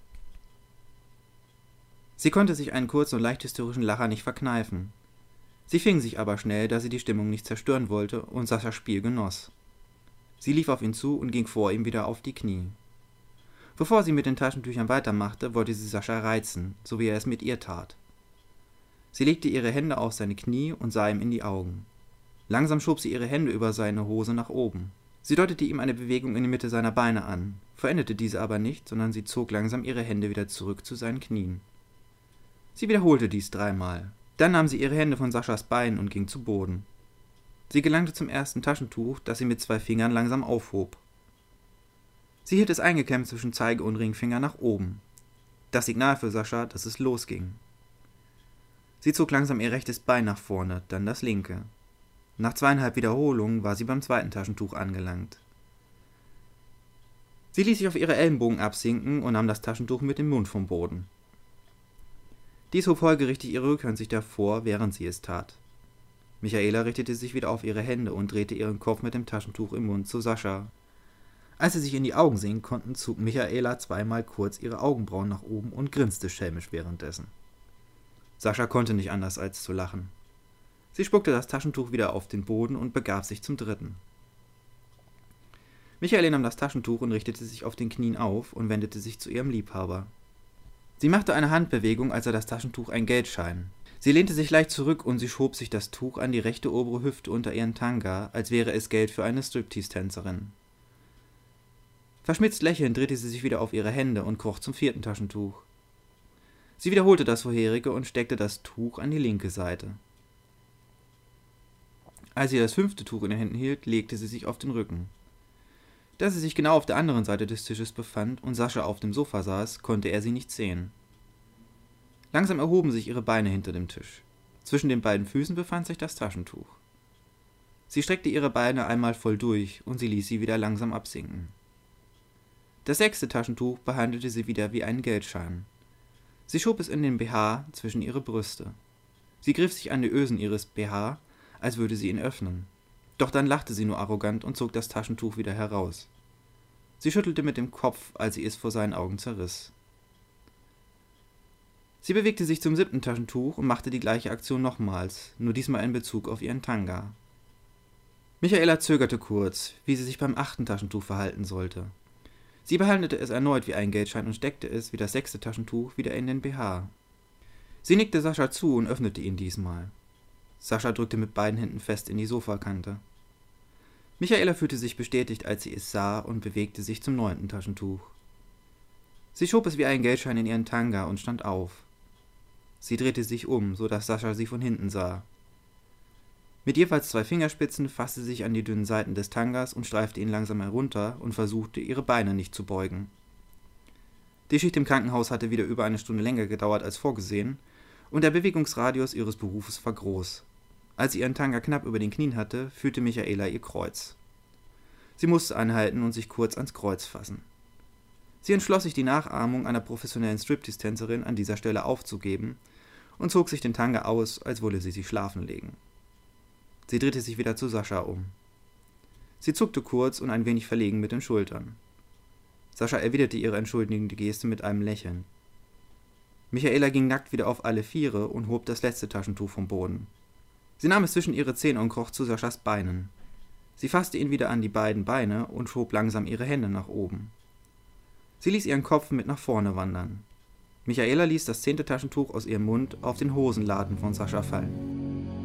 Sie konnte sich einen kurzen und leicht hysterischen Lacher nicht verkneifen. Sie fing sich aber schnell, da sie die Stimmung nicht zerstören wollte und Saschas Spiel genoss. Sie lief auf ihn zu und ging vor ihm wieder auf die Knie. Bevor sie mit den Taschentüchern weitermachte, wollte sie Sascha reizen, so wie er es mit ihr tat. Sie legte ihre Hände auf seine Knie und sah ihm in die Augen. Langsam schob sie ihre Hände über seine Hose nach oben. Sie deutete ihm eine Bewegung in die Mitte seiner Beine an, vollendete diese aber nicht, sondern sie zog langsam ihre Hände wieder zurück zu seinen Knien. Sie wiederholte dies 3 Mal. Dann nahm sie ihre Hände von Saschas Beinen und ging zu Boden. Sie gelangte zum ersten Taschentuch, das sie mit 2 Fingern langsam aufhob. Sie hielt es eingeklemmt zwischen Zeige- und Ringfinger nach oben. Das Signal für Sascha, dass es losging. Sie zog langsam ihr rechtes Bein nach vorne, dann das linke. Nach 2,5 Wiederholungen war sie beim 2. Taschentuch angelangt. Sie ließ sich auf ihre Ellenbogen absinken und nahm das Taschentuch mit dem Mund vom Boden. Dies hob folgerichtig ihre Rückhand davor, während sie es tat. Michaela richtete sich wieder auf ihre Hände und drehte ihren Kopf mit dem Taschentuch im Mund zu Sascha. Als sie sich in die Augen sehen konnten, zog Michaela zweimal kurz ihre Augenbrauen nach oben und grinste schelmisch währenddessen. Sascha konnte nicht anders als zu lachen. Sie spuckte das Taschentuch wieder auf den Boden und begab sich zum dritten. Michaela nahm das Taschentuch und richtete sich auf den Knien auf und wendete sich zu ihrem Liebhaber. Sie machte eine Handbewegung, als sei das Taschentuch ein Geldschein. Sie lehnte sich leicht zurück und sie schob sich das Tuch an die rechte obere Hüfte unter ihren Tanga, als wäre es Geld für eine Striptease-Tänzerin. Verschmitzt lächelnd drehte sie sich wieder auf ihre Hände und kroch zum vierten Taschentuch. Sie wiederholte das vorherige und steckte das Tuch an die linke Seite. Als sie das fünfte Tuch in den Händen hielt, legte sie sich auf den Rücken. Da sie sich genau auf der anderen Seite des Tisches befand und Sascha auf dem Sofa saß, konnte er sie nicht sehen. Langsam erhoben sich ihre Beine hinter dem Tisch. Zwischen den beiden Füßen befand sich das Taschentuch. Sie streckte ihre Beine einmal voll durch und sie ließ sie wieder langsam absinken. Das sechste Taschentuch behandelte sie wieder wie einen Geldschein. Sie schob es in den BH zwischen ihre Brüste. Sie griff sich an die Ösen ihres BH, als würde sie ihn öffnen. Doch dann lachte sie nur arrogant und zog das Taschentuch wieder heraus. Sie schüttelte mit dem Kopf, als sie es vor seinen Augen zerriss. Sie bewegte sich zum siebten Taschentuch und machte die gleiche Aktion nochmals, nur diesmal in Bezug auf ihren Tanga. Michaela zögerte kurz, wie sie sich beim achten Taschentuch verhalten sollte. Sie behandelte es erneut wie einen Geldschein und steckte es, wie das sechste Taschentuch, wieder in den BH. Sie nickte Sascha zu und öffnete ihn diesmal. Sascha drückte mit beiden Händen fest in die Sofakante. Michaela fühlte sich bestätigt, als sie es sah, und bewegte sich zum neunten Taschentuch. Sie schob es wie einen Geldschein in ihren Tanga und stand auf. Sie drehte sich um, so dass Sascha sie von hinten sah. Mit jeweils 2 Fingerspitzen fasste sie sich an die dünnen Seiten des Tangas und streifte ihn langsam herunter und versuchte, ihre Beine nicht zu beugen. Die Schicht im Krankenhaus hatte wieder über eine Stunde länger gedauert als vorgesehen, und der Bewegungsradius ihres Berufes war groß. Als sie ihren Tanga knapp über den Knien hatte, fühlte Michaela ihr Kreuz. Sie musste anhalten und sich kurz ans Kreuz fassen. Sie entschloss sich, die Nachahmung einer professionellen Striptease-Tänzerin an dieser Stelle aufzugeben und zog sich den Tanga aus, als wolle sie sich schlafen legen. Sie drehte sich wieder zu Sascha um. Sie zuckte kurz und ein wenig verlegen mit den Schultern. Sascha erwiderte ihre entschuldigende Geste mit einem Lächeln. Michaela ging nackt wieder auf alle Viere und hob das letzte Taschentuch vom Boden. Sie nahm es zwischen ihre Zähne und kroch zu Saschas Beinen. Sie fasste ihn wieder an die beiden Beine und schob langsam ihre Hände nach oben. Sie ließ ihren Kopf mit nach vorne wandern. Michaela ließ das 10. Taschentuch aus ihrem Mund auf den Hosenladen von Sascha fallen.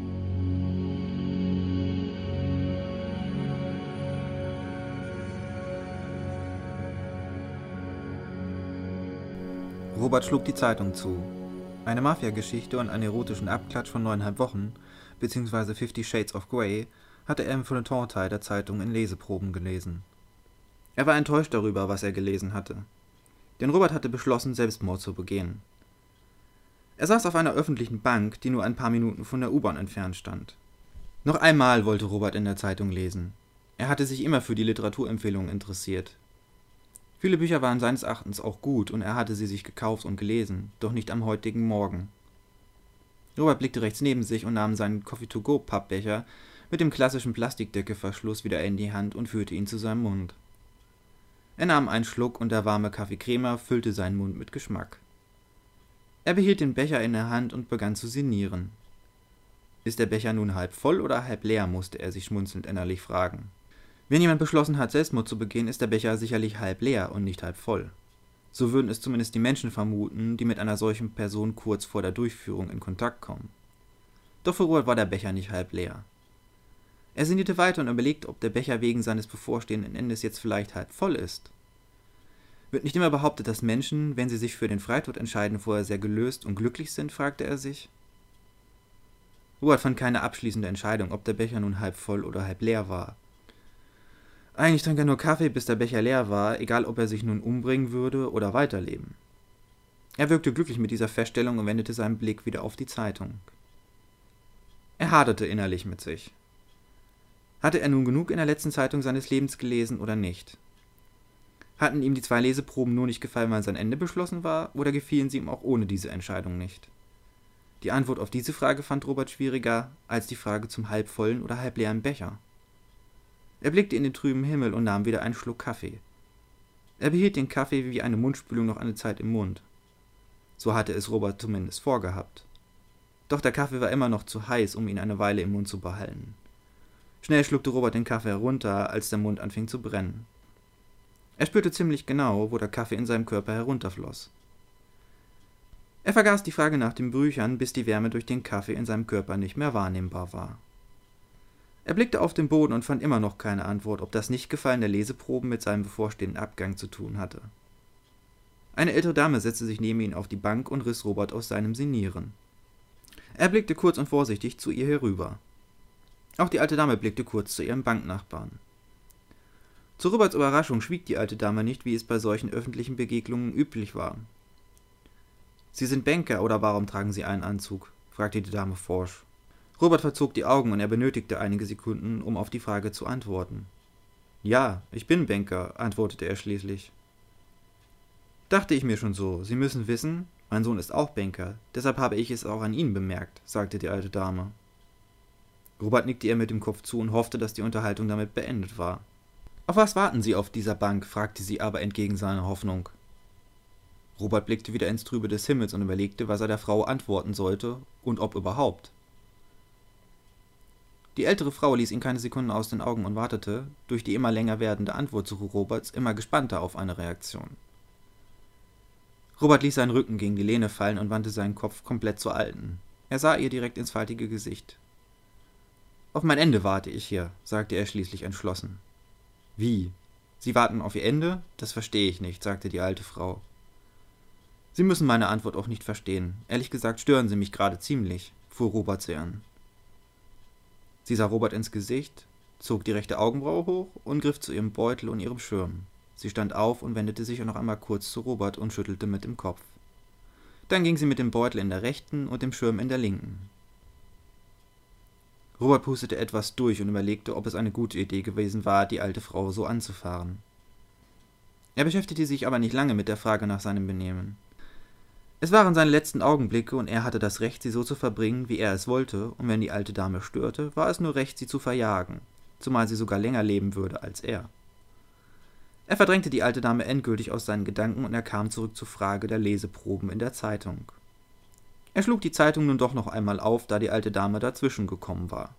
Robert schlug die Zeitung zu. Eine Mafia-Geschichte und einen erotischen Abklatsch von 9,5 Wochen, bzw. 50 Shades of Grey, hatte er im Feuilleton-Teil der Zeitung in Leseproben gelesen. Er war enttäuscht darüber, was er gelesen hatte. Denn Robert hatte beschlossen, Selbstmord zu begehen. Er saß auf einer öffentlichen Bank, die nur ein paar Minuten von der U-Bahn entfernt stand. Noch einmal wollte Robert in der Zeitung lesen. Er hatte sich immer für die Literaturempfehlungen interessiert. Viele Bücher waren seines Erachtens auch gut und er hatte sie sich gekauft und gelesen, doch nicht am heutigen Morgen. Robert blickte rechts neben sich und nahm seinen Coffee-to-go-Pappbecher mit dem klassischen Plastikdeckelverschluss wieder in die Hand und führte ihn zu seinem Mund. Er nahm einen Schluck und der warme Kaffeecrema füllte seinen Mund mit Geschmack. Er behielt den Becher in der Hand und begann zu sinnieren. Ist der Becher nun halb voll oder halb leer, musste er sich schmunzelnd innerlich fragen. Wenn jemand beschlossen hat, Selbstmord zu begehen, ist der Becher sicherlich halb leer und nicht halb voll. So würden es zumindest die Menschen vermuten, die mit einer solchen Person kurz vor der Durchführung in Kontakt kommen. Doch für Robert war der Becher nicht halb leer. Er sinnierte weiter und überlegte, ob der Becher wegen seines bevorstehenden Endes jetzt vielleicht halb voll ist. Wird nicht immer behauptet, dass Menschen, wenn sie sich für den Freitod entscheiden, vorher sehr gelöst und glücklich sind, fragte er sich. Robert fand keine abschließende Entscheidung, ob der Becher nun halb voll oder halb leer war. Eigentlich trank er nur Kaffee, bis der Becher leer war, egal ob er sich nun umbringen würde oder weiterleben. Er wirkte glücklich mit dieser Feststellung und wendete seinen Blick wieder auf die Zeitung. Er haderte innerlich mit sich. Hatte er nun genug in der letzten Zeitung seines Lebens gelesen oder nicht? Hatten ihm die 2 Leseproben nur nicht gefallen, weil sein Ende beschlossen war, oder gefielen sie ihm auch ohne diese Entscheidung nicht? Die Antwort auf diese Frage fand Robert schwieriger als die Frage zum halbvollen oder halbleeren Becher. Er blickte in den trüben Himmel und nahm wieder einen Schluck Kaffee. Er behielt den Kaffee wie eine Mundspülung noch eine Zeit im Mund. So hatte es Robert zumindest vorgehabt. Doch der Kaffee war immer noch zu heiß, um ihn eine Weile im Mund zu behalten. Schnell schluckte Robert den Kaffee herunter, als der Mund anfing zu brennen. Er spürte ziemlich genau, wo der Kaffee in seinem Körper herunterfloss. Er vergaß die Frage nach den Büchern, bis die Wärme durch den Kaffee in seinem Körper nicht mehr wahrnehmbar war. Er blickte auf den Boden und fand immer noch keine Antwort, ob das Nichtgefallen der Leseproben mit seinem bevorstehenden Abgang zu tun hatte. Eine ältere Dame setzte sich neben ihn auf die Bank und riss Robert aus seinem Sinnieren. Er blickte kurz und vorsichtig zu ihr herüber. Auch die alte Dame blickte kurz zu ihrem Banknachbarn. Zu Roberts Überraschung schwieg die alte Dame nicht, wie es bei solchen öffentlichen Begegnungen üblich war. »Sie sind Banker, oder warum tragen Sie einen Anzug?« fragte die Dame forsch. Robert verzog die Augen und er benötigte einige Sekunden, um auf die Frage zu antworten. »Ja, ich bin Banker«, antwortete er schließlich. »Dachte ich mir schon so. Sie müssen wissen, mein Sohn ist auch Banker, deshalb habe ich es auch an Ihnen bemerkt«, sagte die alte Dame. Robert nickte ihr mit dem Kopf zu und hoffte, dass die Unterhaltung damit beendet war. »Auf was warten Sie auf dieser Bank?« fragte sie aber entgegen seiner Hoffnung. Robert blickte wieder ins Trübe des Himmels und überlegte, was er der Frau antworten sollte und ob überhaupt. Die ältere Frau ließ ihn keine Sekunden aus den Augen und wartete, durch die immer länger werdende Antwortsuche Roberts, immer gespannter auf eine Reaktion. Robert ließ seinen Rücken gegen die Lehne fallen und wandte seinen Kopf komplett zur Alten. Er sah ihr direkt ins faltige Gesicht. »Auf mein Ende warte ich hier«, sagte er schließlich entschlossen. »Wie? Sie warten auf Ihr Ende? Das verstehe ich nicht«, sagte die alte Frau. »Sie müssen meine Antwort auch nicht verstehen. Ehrlich gesagt stören Sie mich gerade ziemlich«, fuhr Robert sie an. Sie sah Robert ins Gesicht, zog die rechte Augenbraue hoch und griff zu ihrem Beutel und ihrem Schirm. Sie stand auf und wendete sich noch einmal kurz zu Robert und schüttelte mit dem Kopf. Dann ging sie mit dem Beutel in der rechten und dem Schirm in der linken. Robert pustete etwas durch und überlegte, ob es eine gute Idee gewesen war, die alte Frau so anzufahren. Er beschäftigte sich aber nicht lange mit der Frage nach seinem Benehmen. Es waren seine letzten Augenblicke und er hatte das Recht, sie so zu verbringen, wie er es wollte, und wenn die alte Dame störte, war es nur recht, sie zu verjagen, zumal sie sogar länger leben würde als er. Er verdrängte die alte Dame endgültig aus seinen Gedanken und er kam zurück zur Frage der Leseproben in der Zeitung. Er schlug die Zeitung nun doch noch einmal auf, da die alte Dame dazwischen gekommen war.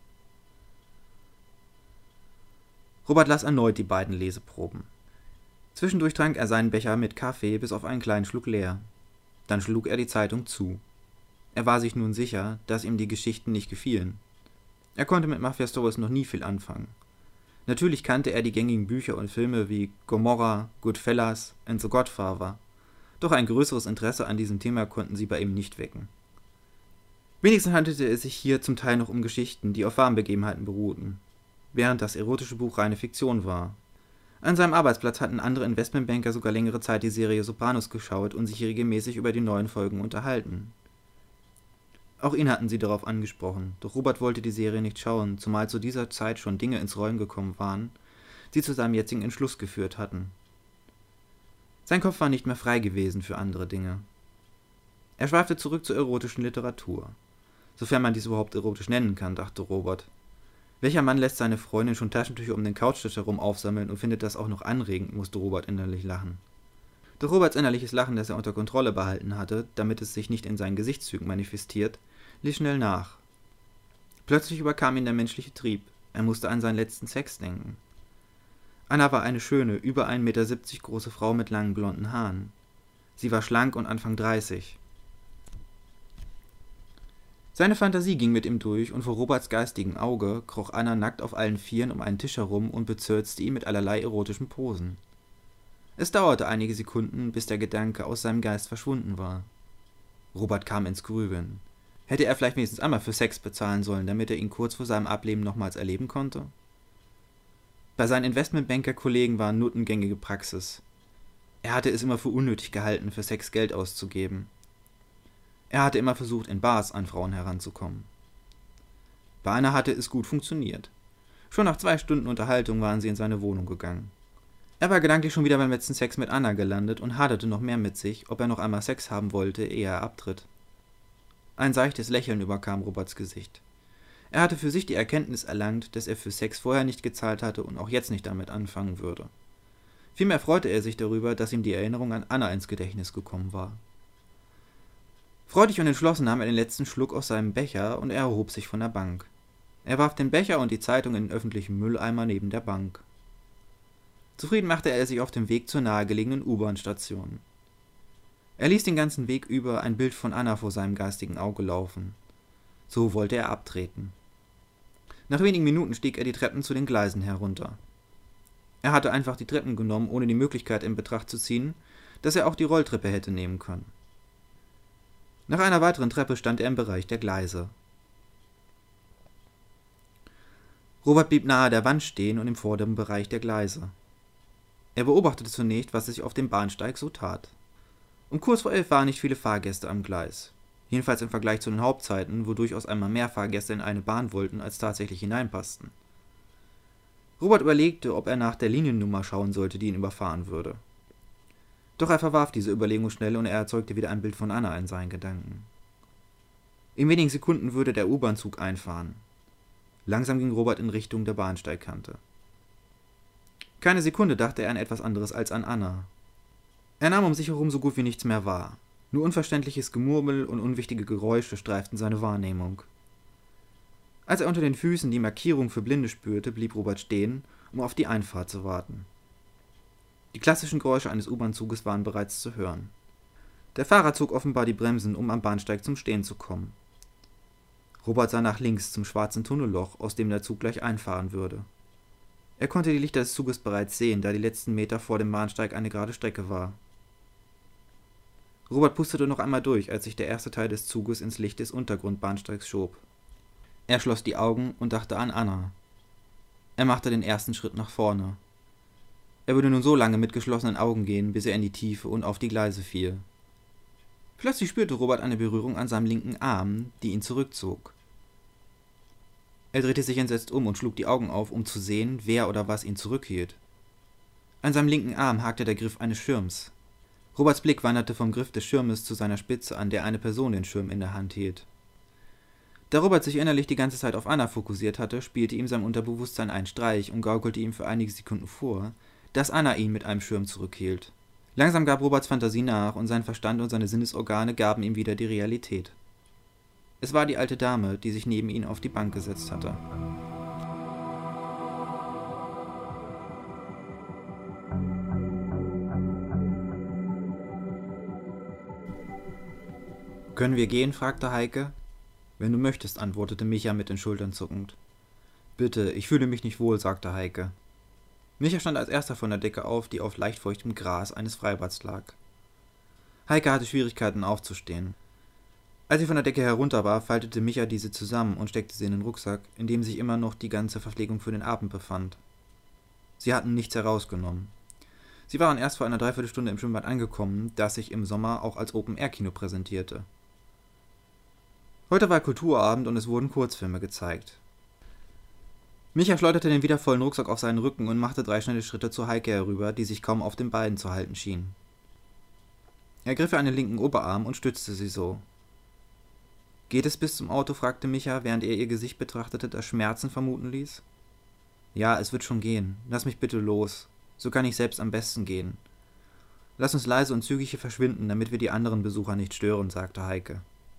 Robert las erneut die beiden Leseproben. Zwischendurch trank er seinen Becher mit Kaffee bis auf einen kleinen Schluck leer. Dann schlug er die Zeitung zu. Er war sich nun sicher, dass ihm die Geschichten nicht gefielen. Er konnte mit Mafia-Stories noch nie viel anfangen. Natürlich kannte er die gängigen Bücher und Filme wie Gomorrah, Goodfellas und The Godfather, doch ein größeres Interesse an diesem Thema konnten sie bei ihm nicht wecken. Wenigstens handelte es sich hier zum Teil noch um Geschichten, die auf wahren Begebenheiten beruhten, während das erotische Buch reine Fiktion war. An seinem Arbeitsplatz hatten andere Investmentbanker sogar längere Zeit die Serie Sopranos geschaut und sich regelmäßig über die neuen Folgen unterhalten. Auch ihn hatten sie darauf angesprochen, doch Robert wollte die Serie nicht schauen, zumal zu dieser Zeit schon Dinge ins Rollen gekommen waren, die zu seinem jetzigen Entschluss geführt hatten. Sein Kopf war nicht mehr frei gewesen für andere Dinge. Er schweifte zurück zur erotischen Literatur. Sofern man dies überhaupt erotisch nennen kann, dachte Robert. Welcher Mann lässt seine Freundin schon Taschentücher um den Couchtisch herum aufsammeln und findet das auch noch anregend, musste Robert innerlich lachen. Doch Roberts innerliches Lachen, das er unter Kontrolle behalten hatte, damit es sich nicht in seinen Gesichtszügen manifestiert, ließ schnell nach. Plötzlich überkam ihn der menschliche Trieb. Er musste an seinen letzten Sex denken. Anna war eine schöne, über 1,70 Meter große Frau mit langen blonden Haaren. Sie war schlank und Anfang 30. Seine Fantasie ging mit ihm durch und vor Roberts geistigem Auge kroch Anna nackt auf allen Vieren um einen Tisch herum und bezürzte ihn mit allerlei erotischen Posen. Es dauerte einige Sekunden, bis der Gedanke aus seinem Geist verschwunden war. Robert kam ins Grübeln. Hätte er vielleicht wenigstens einmal für Sex bezahlen sollen, damit er ihn kurz vor seinem Ableben nochmals erleben konnte? Bei seinen Investmentbanker-Kollegen war Nutten gängige Praxis. Er hatte es immer für unnötig gehalten, für Sex Geld auszugeben. Er hatte immer versucht, in Bars an Frauen heranzukommen. Bei Anna hatte es gut funktioniert. Schon nach 2 Stunden Unterhaltung waren sie in seine Wohnung gegangen. Er war gedanklich schon wieder beim letzten Sex mit Anna gelandet und haderte noch mehr mit sich, ob er noch einmal Sex haben wollte, ehe er abtritt. Ein seichtes Lächeln überkam Roberts Gesicht. Er hatte für sich die Erkenntnis erlangt, dass er für Sex vorher nicht gezahlt hatte und auch jetzt nicht damit anfangen würde. Vielmehr freute er sich darüber, dass ihm die Erinnerung an Anna ins Gedächtnis gekommen war. Freudig und entschlossen nahm er den letzten Schluck aus seinem Becher und er erhob sich von der Bank. Er warf den Becher und die Zeitung in den öffentlichen Mülleimer neben der Bank. Zufrieden machte er sich auf den Weg zur nahegelegenen U-Bahn-Station. Er ließ den ganzen Weg über ein Bild von Anna vor seinem geistigen Auge laufen. So wollte er abtreten. Nach wenigen Minuten stieg er die Treppen zu den Gleisen herunter. Er hatte einfach die Treppen genommen, ohne die Möglichkeit in Betracht zu ziehen, dass er auch die Rolltreppe hätte nehmen können. Nach einer weiteren Treppe stand er im Bereich der Gleise. Robert blieb nahe der Wand stehen und im vorderen Bereich der Gleise. Er beobachtete zunächst, was sich auf dem Bahnsteig so tat. Um kurz vor 11 waren nicht viele Fahrgäste am Gleis. Jedenfalls im Vergleich zu den Hauptzeiten, wo durchaus einmal mehr Fahrgäste in eine Bahn wollten, als tatsächlich hineinpassten. Robert überlegte, ob er nach der Liniennummer schauen sollte, die ihn überfahren würde. Doch er verwarf diese Überlegung schnell und er erzeugte wieder ein Bild von Anna in seinen Gedanken. In wenigen Sekunden würde der U-Bahn-Zug einfahren. Langsam ging Robert in Richtung der Bahnsteigkante. Keine Sekunde dachte er an etwas anderes als an Anna. Er nahm um sich herum so gut wie nichts mehr wahr. Nur unverständliches Gemurmel und unwichtige Geräusche streiften seine Wahrnehmung. Als er unter den Füßen die Markierung für Blinde spürte, blieb Robert stehen, um auf die Einfahrt zu warten. Die klassischen Geräusche eines U-Bahn-Zuges waren bereits zu hören. Der Fahrer zog offenbar die Bremsen, um am Bahnsteig zum Stehen zu kommen. Robert sah nach links zum schwarzen Tunnelloch, aus dem der Zug gleich einfahren würde. Er konnte die Lichter des Zuges bereits sehen, da die letzten Meter vor dem Bahnsteig eine gerade Strecke war. Robert pustete noch einmal durch, als sich der erste Teil des Zuges ins Licht des Untergrundbahnsteigs schob. Er schloss die Augen und dachte an Anna. Er machte den ersten Schritt nach vorne. Er würde nun so lange mit geschlossenen Augen gehen, bis er in die Tiefe und auf die Gleise fiel. Plötzlich spürte Robert eine Berührung an seinem linken Arm, die ihn zurückzog. Er drehte sich entsetzt um und schlug die Augen auf, um zu sehen, wer oder was ihn zurückhielt. An seinem linken Arm hakte der Griff eines Schirms. Roberts Blick wanderte vom Griff des Schirmes zu seiner Spitze, an der eine Person den Schirm in der Hand hielt. Da Robert sich innerlich die ganze Zeit auf Anna fokussiert hatte, spielte ihm sein Unterbewusstsein einen Streich und gaukelte ihm für einige Sekunden vor, dass Anna ihn mit einem Schirm zurückhielt. Langsam gab Roberts Fantasie nach und sein Verstand und seine Sinnesorgane gaben ihm wieder die Realität. Es war die alte Dame, die sich neben ihn auf die Bank gesetzt hatte. »Können wir gehen?« fragte Heike. »Wenn du möchtest«, antwortete Micha mit den Schultern zuckend. »Bitte, ich fühle mich nicht wohl«, sagte Heike. Micha stand als erster von der Decke auf, die auf leicht feuchtem Gras eines Freibads lag. Heike hatte Schwierigkeiten aufzustehen. Als sie von der Decke herunter war, faltete Micha diese zusammen und steckte sie in den Rucksack, in dem sich immer noch die ganze Verpflegung für den Abend befand. Sie hatten nichts herausgenommen. Sie waren erst vor einer Dreiviertelstunde im Schwimmbad angekommen, das sich im Sommer auch als Open-Air-Kino präsentierte. Heute war Kulturabend und es wurden Kurzfilme gezeigt. Micha schleuderte den wieder vollen Rucksack auf seinen Rücken und machte 3 schnelle Schritte zu Heike herüber, die sich kaum auf den Beinen zu halten schien. Er griff ihr an den linken Oberarm und stützte sie so. »Geht es bis zum Auto?« fragte Micha, während er ihr Gesicht betrachtete, das Schmerzen vermuten ließ. »Ja, es wird schon gehen. Lass mich bitte los. So kann ich selbst am besten gehen. Lass uns leise und zügig hier verschwinden, damit wir die anderen Besucher nicht stören«, sagte Heike.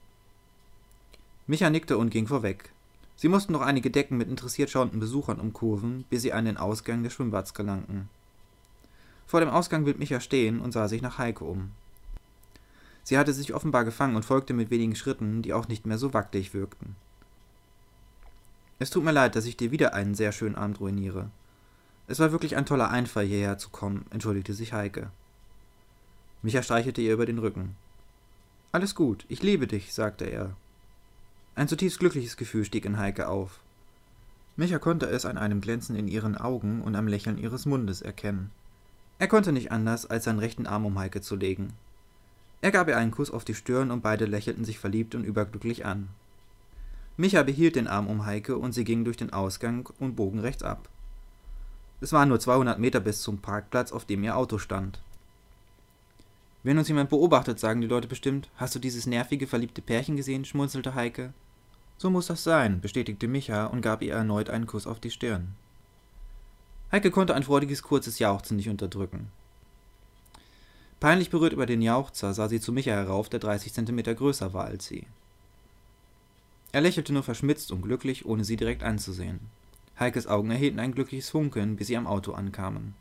Micha nickte und ging vorweg. Sie mussten noch einige Decken mit interessiert schauenden Besuchern umkurven, bis sie an den Ausgang des Schwimmbads gelangten. Vor dem Ausgang blieb Micha stehen und sah sich nach Heike um. Sie hatte sich offenbar gefangen und folgte mit wenigen Schritten, die auch nicht mehr so wackelig wirkten. »Es tut mir leid, dass ich dir wieder einen sehr schönen Abend ruiniere. Es war wirklich ein toller Einfall, hierher zu kommen«, entschuldigte sich Heike. Micha streichelte ihr über den Rücken. »Alles gut, ich liebe dich«, sagte er. Ein zutiefst glückliches Gefühl stieg in Heike auf. Micha konnte es an einem Glänzen in ihren Augen und am Lächeln ihres Mundes erkennen. Er konnte nicht anders, als seinen rechten Arm um Heike zu legen. Er gab ihr einen Kuss auf die Stirn und beide lächelten sich verliebt und überglücklich an. Micha behielt den Arm um Heike und sie gingen durch den Ausgang und bogen rechts ab. Es waren nur 200 Meter bis zum Parkplatz, auf dem ihr Auto stand. Wenn uns jemand beobachtet, sagen die Leute bestimmt, hast du dieses nervige, verliebte Pärchen gesehen, schmunzelte Heike. So muss das sein, bestätigte Micha und gab ihr erneut einen Kuss auf die Stirn. Heike konnte ein freudiges, kurzes Jauchzen nicht unterdrücken. Peinlich berührt über den Jauchzer sah sie zu Micha herauf, der 30 Zentimeter größer war als sie. Er lächelte nur verschmitzt und glücklich, ohne sie direkt anzusehen. Heikes Augen erhielten ein glückliches Funkeln, bis sie am Auto ankamen.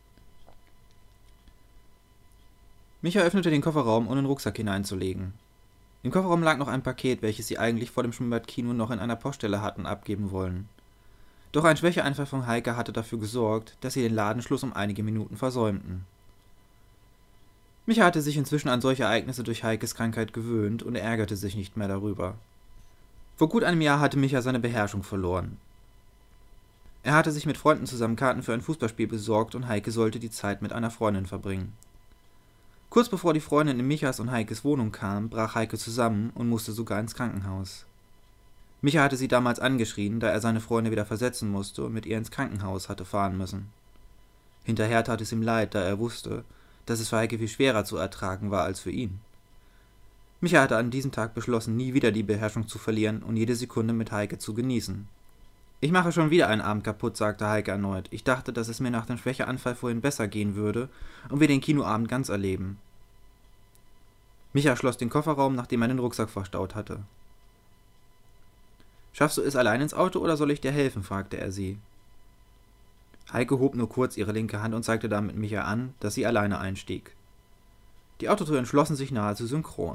Micha öffnete den Kofferraum, um den Rucksack hineinzulegen. Im Kofferraum lag noch ein Paket, welches sie eigentlich vor dem Schwimmbadkino noch in einer Poststelle hatten abgeben wollen. Doch ein Schwächeanfall von Heike hatte dafür gesorgt, dass sie den Ladenschluss um einige Minuten versäumten. Micha hatte sich inzwischen an solche Ereignisse durch Heikes Krankheit gewöhnt und er ärgerte sich nicht mehr darüber. Vor gut einem Jahr hatte Micha seine Beherrschung verloren. Er hatte sich mit Freunden zusammen Karten für ein Fußballspiel besorgt und Heike sollte die Zeit mit einer Freundin verbringen. Kurz bevor die Freundin in Michas und Heikes Wohnung kam, brach Heike zusammen und musste sogar ins Krankenhaus. Micha hatte sie damals angeschrien, da er seine Freundin wieder versetzen musste und mit ihr ins Krankenhaus hatte fahren müssen. Hinterher tat es ihm leid, da er wusste, dass es für Heike viel schwerer zu ertragen war als für ihn. Micha hatte an diesem Tag beschlossen, nie wieder die Beherrschung zu verlieren und jede Sekunde mit Heike zu genießen. Ich mache schon wieder einen Abend kaputt, sagte Heike erneut. Ich dachte, dass es mir nach dem Schwächeanfall vorhin besser gehen würde und wir den Kinoabend ganz erleben. Micha schloss den Kofferraum, nachdem er den Rucksack verstaut hatte. »Schaffst du es allein ins Auto oder soll ich dir helfen?« fragte er sie. Heike hob nur kurz ihre linke Hand und zeigte damit Micha an, dass sie alleine einstieg. Die Autotüren schlossen sich nahezu synchron.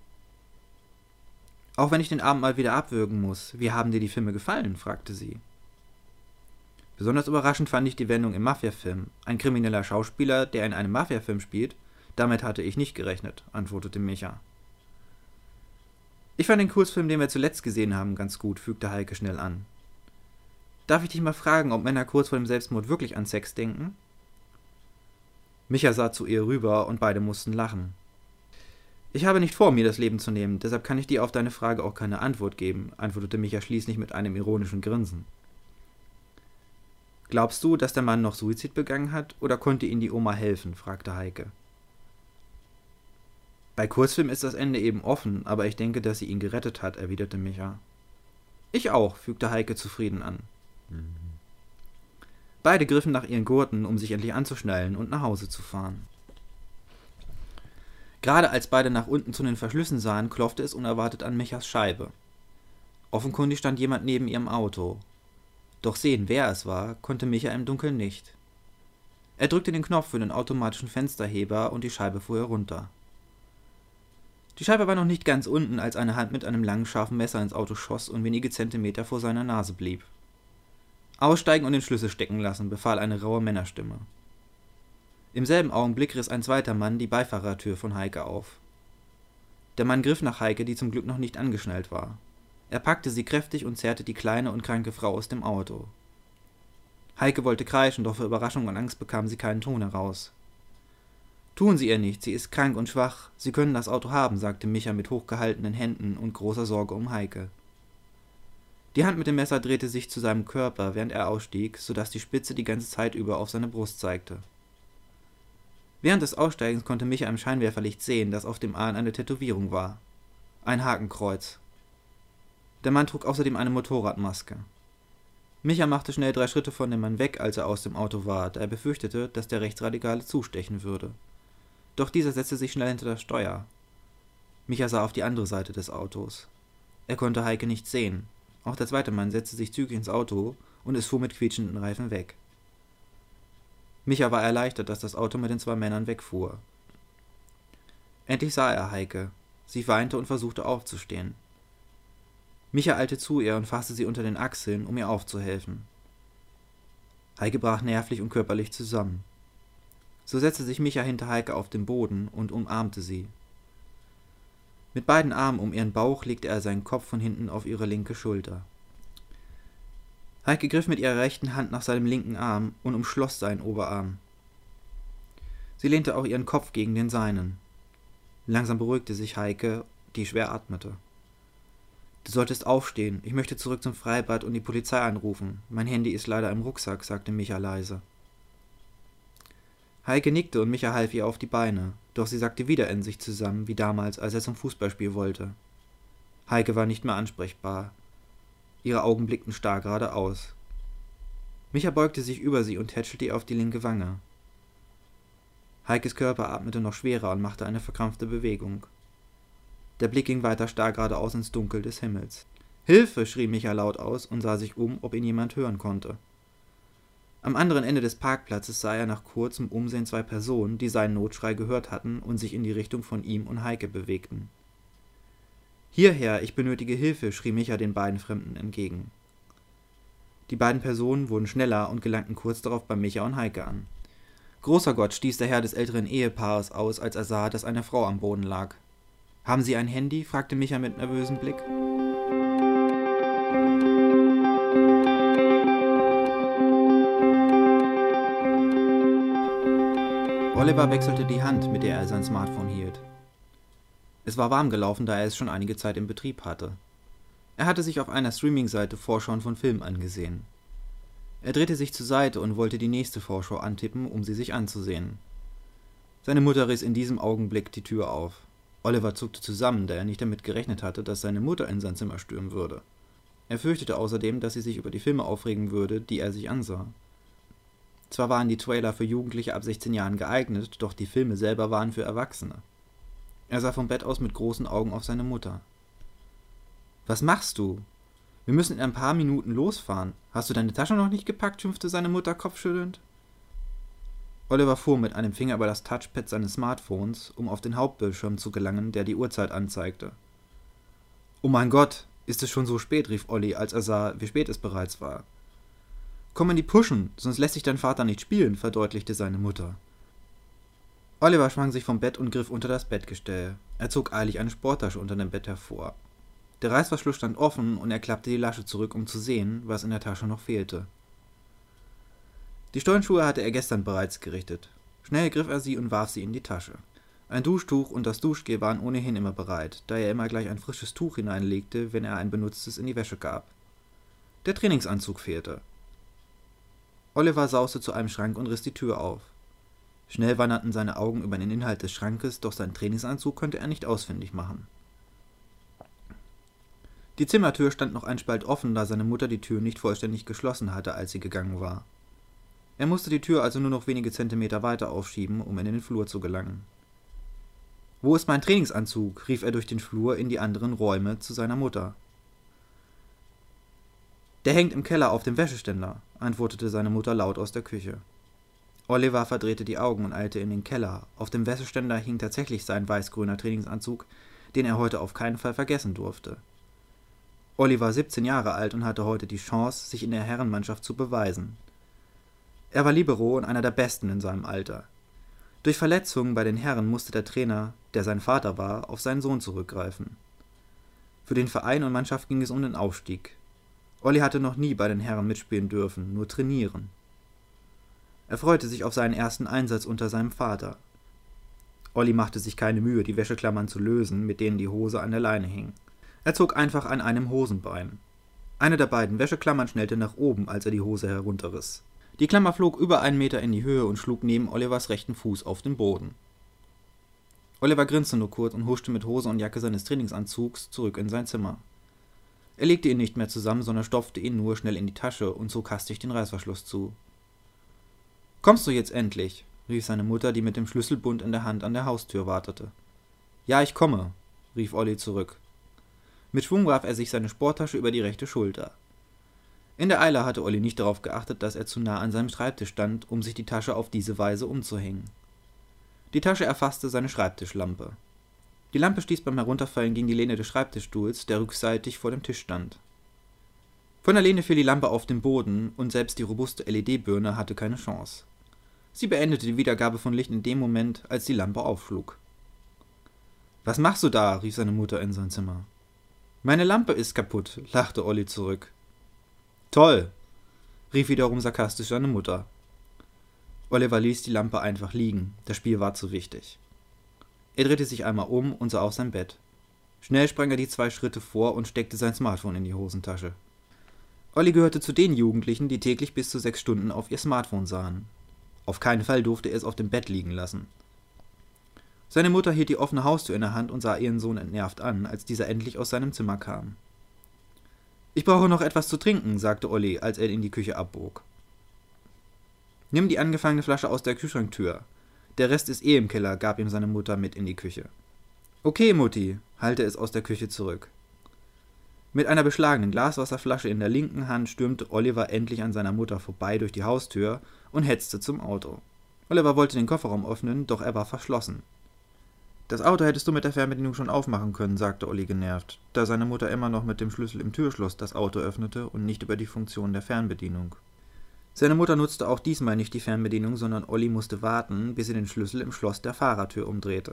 »Auch wenn ich den Abend mal wieder abwürgen muss, wie haben dir die Filme gefallen?« fragte sie. Besonders überraschend fand ich die Wendung im Mafia-Film. Ein krimineller Schauspieler, der in einem Mafia-Film spielt, damit hatte ich nicht gerechnet, antwortete Micha. Ich fand den Kurzfilm, den wir zuletzt gesehen haben, ganz gut, fügte Heike schnell an. Darf ich dich mal fragen, ob Männer kurz vor dem Selbstmord wirklich an Sex denken? Micha sah zu ihr rüber und beide mussten lachen. Ich habe nicht vor, mir das Leben zu nehmen, deshalb kann ich dir auf deine Frage auch keine Antwort geben, antwortete Micha schließlich mit einem ironischen Grinsen. Glaubst du, dass der Mann noch Suizid begangen hat, oder konnte ihm die Oma helfen? Fragte Heike. Bei Kurzfilm ist das Ende eben offen, aber ich denke, dass sie ihn gerettet hat, erwiderte Micha. Ich auch, fügte Heike zufrieden an. Beide griffen nach ihren Gurten, um sich endlich anzuschnallen und nach Hause zu fahren. Gerade als beide nach unten zu den Verschlüssen sahen, klopfte es unerwartet an Michas Scheibe. Offenkundig stand jemand neben ihrem Auto. Doch sehen, wer es war, konnte Micha im Dunkeln nicht. Er drückte den Knopf für den automatischen Fensterheber und die Scheibe fuhr herunter. Die Scheibe war noch nicht ganz unten, als eine Hand mit einem langen, scharfen Messer ins Auto schoss und wenige Zentimeter vor seiner Nase blieb. Aussteigen und den Schlüssel stecken lassen, befahl eine raue Männerstimme. Im selben Augenblick riss ein zweiter Mann die Beifahrertür von Heike auf. Der Mann griff nach Heike, die zum Glück noch nicht angeschnallt war. Er packte sie kräftig und zerrte die kleine und kranke Frau aus dem Auto. Heike wollte kreischen, doch vor Überraschung und Angst bekam sie keinen Ton heraus. »Tun Sie ihr nicht, sie ist krank und schwach, Sie können das Auto haben«, sagte Micha mit hochgehaltenen Händen und großer Sorge um Heike. Die Hand mit dem Messer drehte sich zu seinem Körper, während er ausstieg, sodass die Spitze die ganze Zeit über auf seine Brust zeigte. Während des Aussteigens konnte Micha im Scheinwerferlicht sehen, dass auf dem Arm eine Tätowierung war. Ein Hakenkreuz. Der Mann trug außerdem eine Motorradmaske. Micha machte schnell 3 Schritte von dem Mann weg, als er aus dem Auto war, da er befürchtete, dass der Rechtsradikale zustechen würde. Doch dieser setzte sich schnell hinter das Steuer. Micha sah auf die andere Seite des Autos. Er konnte Heike nicht sehen. Auch der zweite Mann setzte sich zügig ins Auto und es fuhr mit quietschenden Reifen weg. Micha war erleichtert, dass das Auto mit den 2 Männern wegfuhr. Endlich sah er Heike. Sie weinte und versuchte aufzustehen. Micha eilte zu ihr und fasste sie unter den Achseln, um ihr aufzuhelfen. Heike brach nervlich und körperlich zusammen. So setzte sich Micha hinter Heike auf den Boden und umarmte sie. Mit beiden Armen um ihren Bauch legte er seinen Kopf von hinten auf ihre linke Schulter. Heike griff mit ihrer rechten Hand nach seinem linken Arm und umschloss seinen Oberarm. Sie lehnte auch ihren Kopf gegen den seinen. Langsam beruhigte sich Heike, die schwer atmete. »Du solltest aufstehen. Ich möchte zurück zum Freibad und die Polizei anrufen. Mein Handy ist leider im Rucksack«, sagte Micha leise. Heike nickte und Micha half ihr auf die Beine, doch sie sackte wieder in sich zusammen, wie damals, als er zum Fußballspiel wollte. Heike war nicht mehr ansprechbar. Ihre Augen blickten starr geradeaus. Micha beugte sich über sie und tätschelte ihr auf die linke Wange. Heikes Körper atmete noch schwerer und machte eine verkrampfte Bewegung. Der Blick ging weiter starr geradeaus ins Dunkel des Himmels. »Hilfe!« schrie Micha laut aus und sah sich um, ob ihn jemand hören konnte. Am anderen Ende des Parkplatzes sah er nach kurzem Umsehen 2 Personen, die seinen Notschrei gehört hatten und sich in die Richtung von ihm und Heike bewegten. »Hierher, ich benötige Hilfe«, schrie Micha den beiden Fremden entgegen. Die beiden Personen wurden schneller und gelangten kurz darauf bei Micha und Heike an. »Großer Gott«, stieß der Herr des älteren Ehepaares aus, als er sah, dass eine Frau am Boden lag. »Haben Sie ein Handy?« fragte Micha mit nervösem Blick. Oliver wechselte die Hand, mit der er sein Smartphone hielt. Es war warm gelaufen, da er es schon einige Zeit im Betrieb hatte. Er hatte sich auf einer Streaming-Seite Vorschauen von Filmen angesehen. Er drehte sich zur Seite und wollte die nächste Vorschau antippen, um sie sich anzusehen. Seine Mutter riss in diesem Augenblick die Tür auf. Oliver zuckte zusammen, da er nicht damit gerechnet hatte, dass seine Mutter in sein Zimmer stürmen würde. Er fürchtete außerdem, dass sie sich über die Filme aufregen würde, die er sich ansah. Zwar waren die Trailer für Jugendliche ab 16 Jahren geeignet, doch die Filme selber waren für Erwachsene. Er sah vom Bett aus mit großen Augen auf seine Mutter. »Was machst du? Wir müssen in ein paar Minuten losfahren. Hast du deine Tasche noch nicht gepackt?« schimpfte seine Mutter kopfschüttelnd. Oliver fuhr mit einem Finger über das Touchpad seines Smartphones, um auf den Hauptbildschirm zu gelangen, der die Uhrzeit anzeigte. »Oh mein Gott, ist es schon so spät«, rief Olli, als er sah, wie spät es bereits war. »Komm in die Puschen, sonst lässt sich dein Vater nicht spielen«, verdeutlichte seine Mutter. Oliver schwang sich vom Bett und griff unter das Bettgestell. Er zog eilig eine Sporttasche unter dem Bett hervor. Der Reißverschluss stand offen und er klappte die Lasche zurück, um zu sehen, was in der Tasche noch fehlte. Die Stollenschuhe hatte er gestern bereits gerichtet. Schnell griff er sie und warf sie in die Tasche. Ein Duschtuch und das Duschgel waren ohnehin immer bereit, da er immer gleich ein frisches Tuch hineinlegte, wenn er ein benutztes in die Wäsche gab. Der Trainingsanzug fehlte. Oliver sauste zu einem Schrank und riss die Tür auf. Schnell wanderten seine Augen über den Inhalt des Schrankes, doch seinen Trainingsanzug konnte er nicht ausfindig machen. Die Zimmertür stand noch ein Spalt offen, da seine Mutter die Tür nicht vollständig geschlossen hatte, als sie gegangen war. Er musste die Tür also nur noch wenige Zentimeter weiter aufschieben, um in den Flur zu gelangen. »Wo ist mein Trainingsanzug?« rief er durch den Flur in die anderen Räume zu seiner Mutter. »Der hängt im Keller auf dem Wäscheständer«, antwortete seine Mutter laut aus der Küche. Oliver verdrehte die Augen und eilte in den Keller. Auf dem Wäscheständer hing tatsächlich sein weiß-grüner Trainingsanzug, den er heute auf keinen Fall vergessen durfte. Olli war 17 Jahre alt und hatte heute die Chance, sich in der Herrenmannschaft zu beweisen. Er war Libero und einer der Besten in seinem Alter. Durch Verletzungen bei den Herren musste der Trainer, der sein Vater war, auf seinen Sohn zurückgreifen. Für den Verein und Mannschaft ging es um den Aufstieg. Olli hatte noch nie bei den Herren mitspielen dürfen, nur trainieren. Er freute sich auf seinen ersten Einsatz unter seinem Vater. Olli machte sich keine Mühe, die Wäscheklammern zu lösen, mit denen die Hose an der Leine hing. Er zog einfach an einem Hosenbein. Eine der beiden Wäscheklammern schnellte nach oben, als er die Hose herunterriss. Die Klammer flog über 1 Meter in die Höhe und schlug neben Olivers rechten Fuß auf den Boden. Oliver grinste nur kurz und huschte mit Hose und Jacke seines Trainingsanzugs zurück in sein Zimmer. Er legte ihn nicht mehr zusammen, sondern stopfte ihn nur schnell in die Tasche und zog hastig den Reißverschluss zu. »Kommst du jetzt endlich?« rief seine Mutter, die mit dem Schlüsselbund in der Hand an der Haustür wartete. »Ja, ich komme«, rief Olli zurück. Mit Schwung warf er sich seine Sporttasche über die rechte Schulter. In der Eile hatte Olli nicht darauf geachtet, dass er zu nah an seinem Schreibtisch stand, um sich die Tasche auf diese Weise umzuhängen. Die Tasche erfasste seine Schreibtischlampe. Die Lampe stieß beim Herunterfallen gegen die Lehne des Schreibtischstuhls, der rückseitig vor dem Tisch stand. Von der Lehne fiel die Lampe auf den Boden und selbst die robuste LED-Birne hatte keine Chance. Sie beendete die Wiedergabe von Licht in dem Moment, als die Lampe aufschlug. »Was machst du da?« rief seine Mutter in sein Zimmer. »Meine Lampe ist kaputt«, lachte Olli zurück. »Toll«, rief wiederum sarkastisch seine Mutter. Oliver ließ die Lampe einfach liegen, das Spiel war zu wichtig. Er drehte sich einmal um und sah auf sein Bett. Schnell sprang er die 2 Schritte vor und steckte sein Smartphone in die Hosentasche. Olli gehörte zu den Jugendlichen, die täglich bis zu 6 Stunden auf ihr Smartphone sahen. Auf keinen Fall durfte er es auf dem Bett liegen lassen. Seine Mutter hielt die offene Haustür in der Hand und sah ihren Sohn entnervt an, als dieser endlich aus seinem Zimmer kam. »Ich brauche noch etwas zu trinken«, sagte Olli, als er in die Küche abbog. »Nimm die angefangene Flasche aus der Kühlschranktür. Der Rest ist im Keller«, gab ihm seine Mutter mit in die Küche. »Okay, Mutti«, hallte es aus der Küche zurück. Mit einer beschlagenen Glaswasserflasche in der linken Hand stürmte Oliver endlich an seiner Mutter vorbei durch die Haustür und hetzte zum Auto. Oliver wollte den Kofferraum öffnen, doch er war verschlossen. »Das Auto hättest du mit der Fernbedienung schon aufmachen können«, sagte Olli genervt, da seine Mutter immer noch mit dem Schlüssel im Türschloss das Auto öffnete und nicht über die Funktion der Fernbedienung. Seine Mutter nutzte auch diesmal nicht die Fernbedienung, sondern Olli musste warten, bis sie den Schlüssel im Schloss der Fahrertür umdrehte.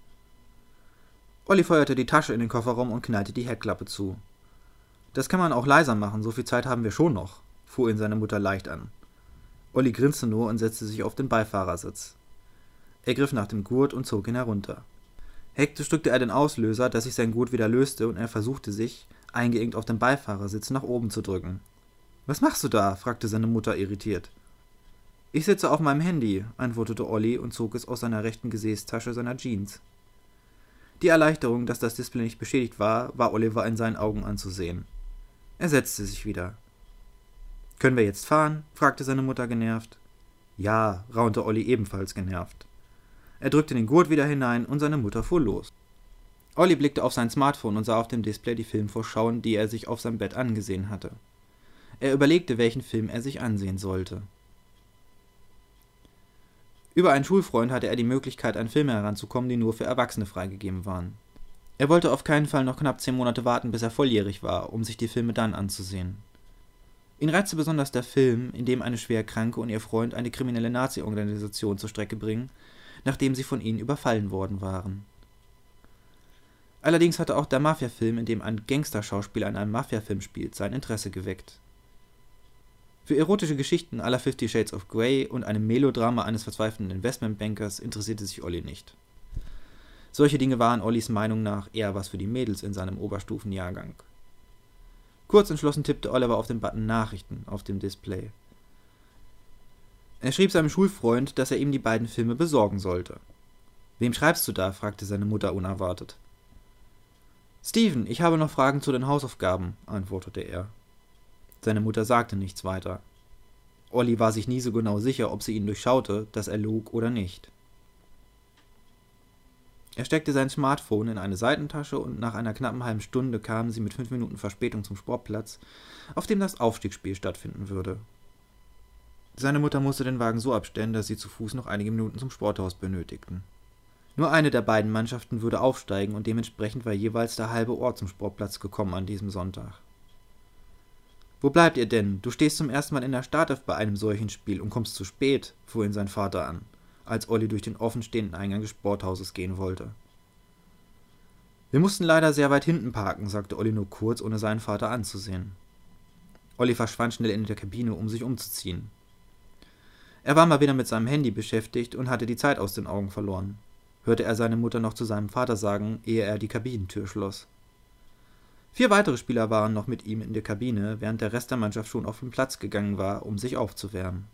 Olli feuerte die Tasche in den Kofferraum und knallte die Heckklappe zu. »Das kann man auch leiser machen, so viel Zeit haben wir schon noch«, fuhr ihn seine Mutter leicht an. Olli grinste nur und setzte sich auf den Beifahrersitz. Er griff nach dem Gurt und zog ihn herunter. Hektisch drückte er den Auslöser, dass sich sein Gurt wieder löste, und er versuchte sich, eingeengt auf dem Beifahrersitz, nach oben zu drücken. »Was machst du da?« fragte seine Mutter irritiert. »Ich sitze auf meinem Handy«, antwortete Olli und zog es aus seiner rechten Gesäßtasche seiner Jeans. Die Erleichterung, dass das Display nicht beschädigt war Oliver in seinen Augen anzusehen. Er setzte sich wieder. »Können wir jetzt fahren?« fragte seine Mutter genervt. »Ja«, raunte Olli ebenfalls genervt. Er drückte den Gurt wieder hinein und seine Mutter fuhr los. Olli blickte auf sein Smartphone und sah auf dem Display die Filmvorschauen, die er sich auf seinem Bett angesehen hatte. Er überlegte, welchen Film er sich ansehen sollte. Über einen Schulfreund hatte er die Möglichkeit, an Filme heranzukommen, die nur für Erwachsene freigegeben waren. Er wollte auf keinen Fall noch knapp 10 Monate warten, bis er volljährig war, um sich die Filme dann anzusehen. Ihn reizte besonders der Film, in dem eine Schwerkranke und ihr Freund eine kriminelle Nazi-Organisation zur Strecke bringen, nachdem sie von ihnen überfallen worden waren. Allerdings hatte auch der Mafia-Film, in dem ein Gangsterschauspieler in einem Mafia-Film spielt, sein Interesse geweckt. Für erotische Geschichten à la 50 Shades of Grey und einem Melodrama eines verzweifelten Investmentbankers interessierte sich Olli nicht. Solche Dinge waren Ollis Meinung nach eher was für die Mädels in seinem Oberstufenjahrgang. Kurz entschlossen tippte Oliver auf den Button Nachrichten auf dem Display. Er schrieb seinem Schulfreund, dass er ihm die beiden Filme besorgen sollte. »Wem schreibst du da?« fragte seine Mutter unerwartet. »Steven, ich habe noch Fragen zu den Hausaufgaben«, antwortete er. Seine Mutter sagte nichts weiter. Olli war sich nie so genau sicher, ob sie ihn durchschaute, dass er log oder nicht. Er steckte sein Smartphone in eine Seitentasche und nach einer knappen halben Stunde kamen sie mit 5 Minuten Verspätung zum Sportplatz, auf dem das Aufstiegsspiel stattfinden würde. Seine Mutter musste den Wagen so abstellen, dass sie zu Fuß noch einige Minuten zum Sporthaus benötigten. Nur eine der beiden Mannschaften würde aufsteigen und dementsprechend war jeweils der halbe Ort zum Sportplatz gekommen an diesem Sonntag. »Wo bleibt ihr denn? Du stehst zum ersten Mal in der Startelf bei einem solchen Spiel und kommst zu spät«, fuhr ihn sein Vater an, als Olli durch den offenstehenden Eingang des Sporthauses gehen wollte. »Wir mussten leider sehr weit hinten parken«, sagte Olli nur kurz, ohne seinen Vater anzusehen. Olli verschwand schnell in der Kabine, um sich umzuziehen. Er war mal wieder mit seinem Handy beschäftigt und hatte die Zeit aus den Augen verloren, hörte er seine Mutter noch zu seinem Vater sagen, ehe er die Kabinentür schloss. 4 weitere Spieler waren noch mit ihm in der Kabine, während der Rest der Mannschaft schon auf den Platz gegangen war, um sich aufzuwärmen.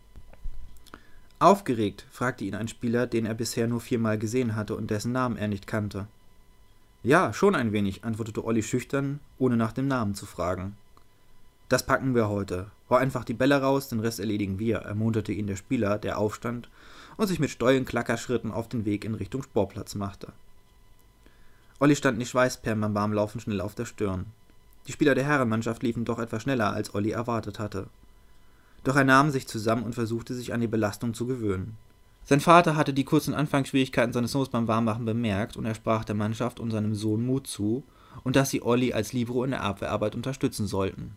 Aufgeregt fragte ihn ein Spieler, den er bisher nur 4-mal gesehen hatte und dessen Namen er nicht kannte. »Ja, schon ein wenig«, antwortete Olli schüchtern, ohne nach dem Namen zu fragen. »Das packen wir heute. Hau einfach die Bälle raus, den Rest erledigen wir«, ermunterte ihn der Spieler, der aufstand und sich mit stollen Klackerschritten auf den Weg in Richtung Sportplatz machte. Olli stand die Schweißperlen beim Warmlaufen schnell auf der Stirn. Die Spieler der Herrenmannschaft liefen doch etwas schneller, als Olli erwartet hatte. Doch er nahm sich zusammen und versuchte, sich an die Belastung zu gewöhnen. Sein Vater hatte die kurzen Anfangsschwierigkeiten seines Sohnes beim Warmmachen bemerkt und er sprach der Mannschaft und seinem Sohn Mut zu und dass sie Olli als Libero in der Abwehrarbeit unterstützen sollten.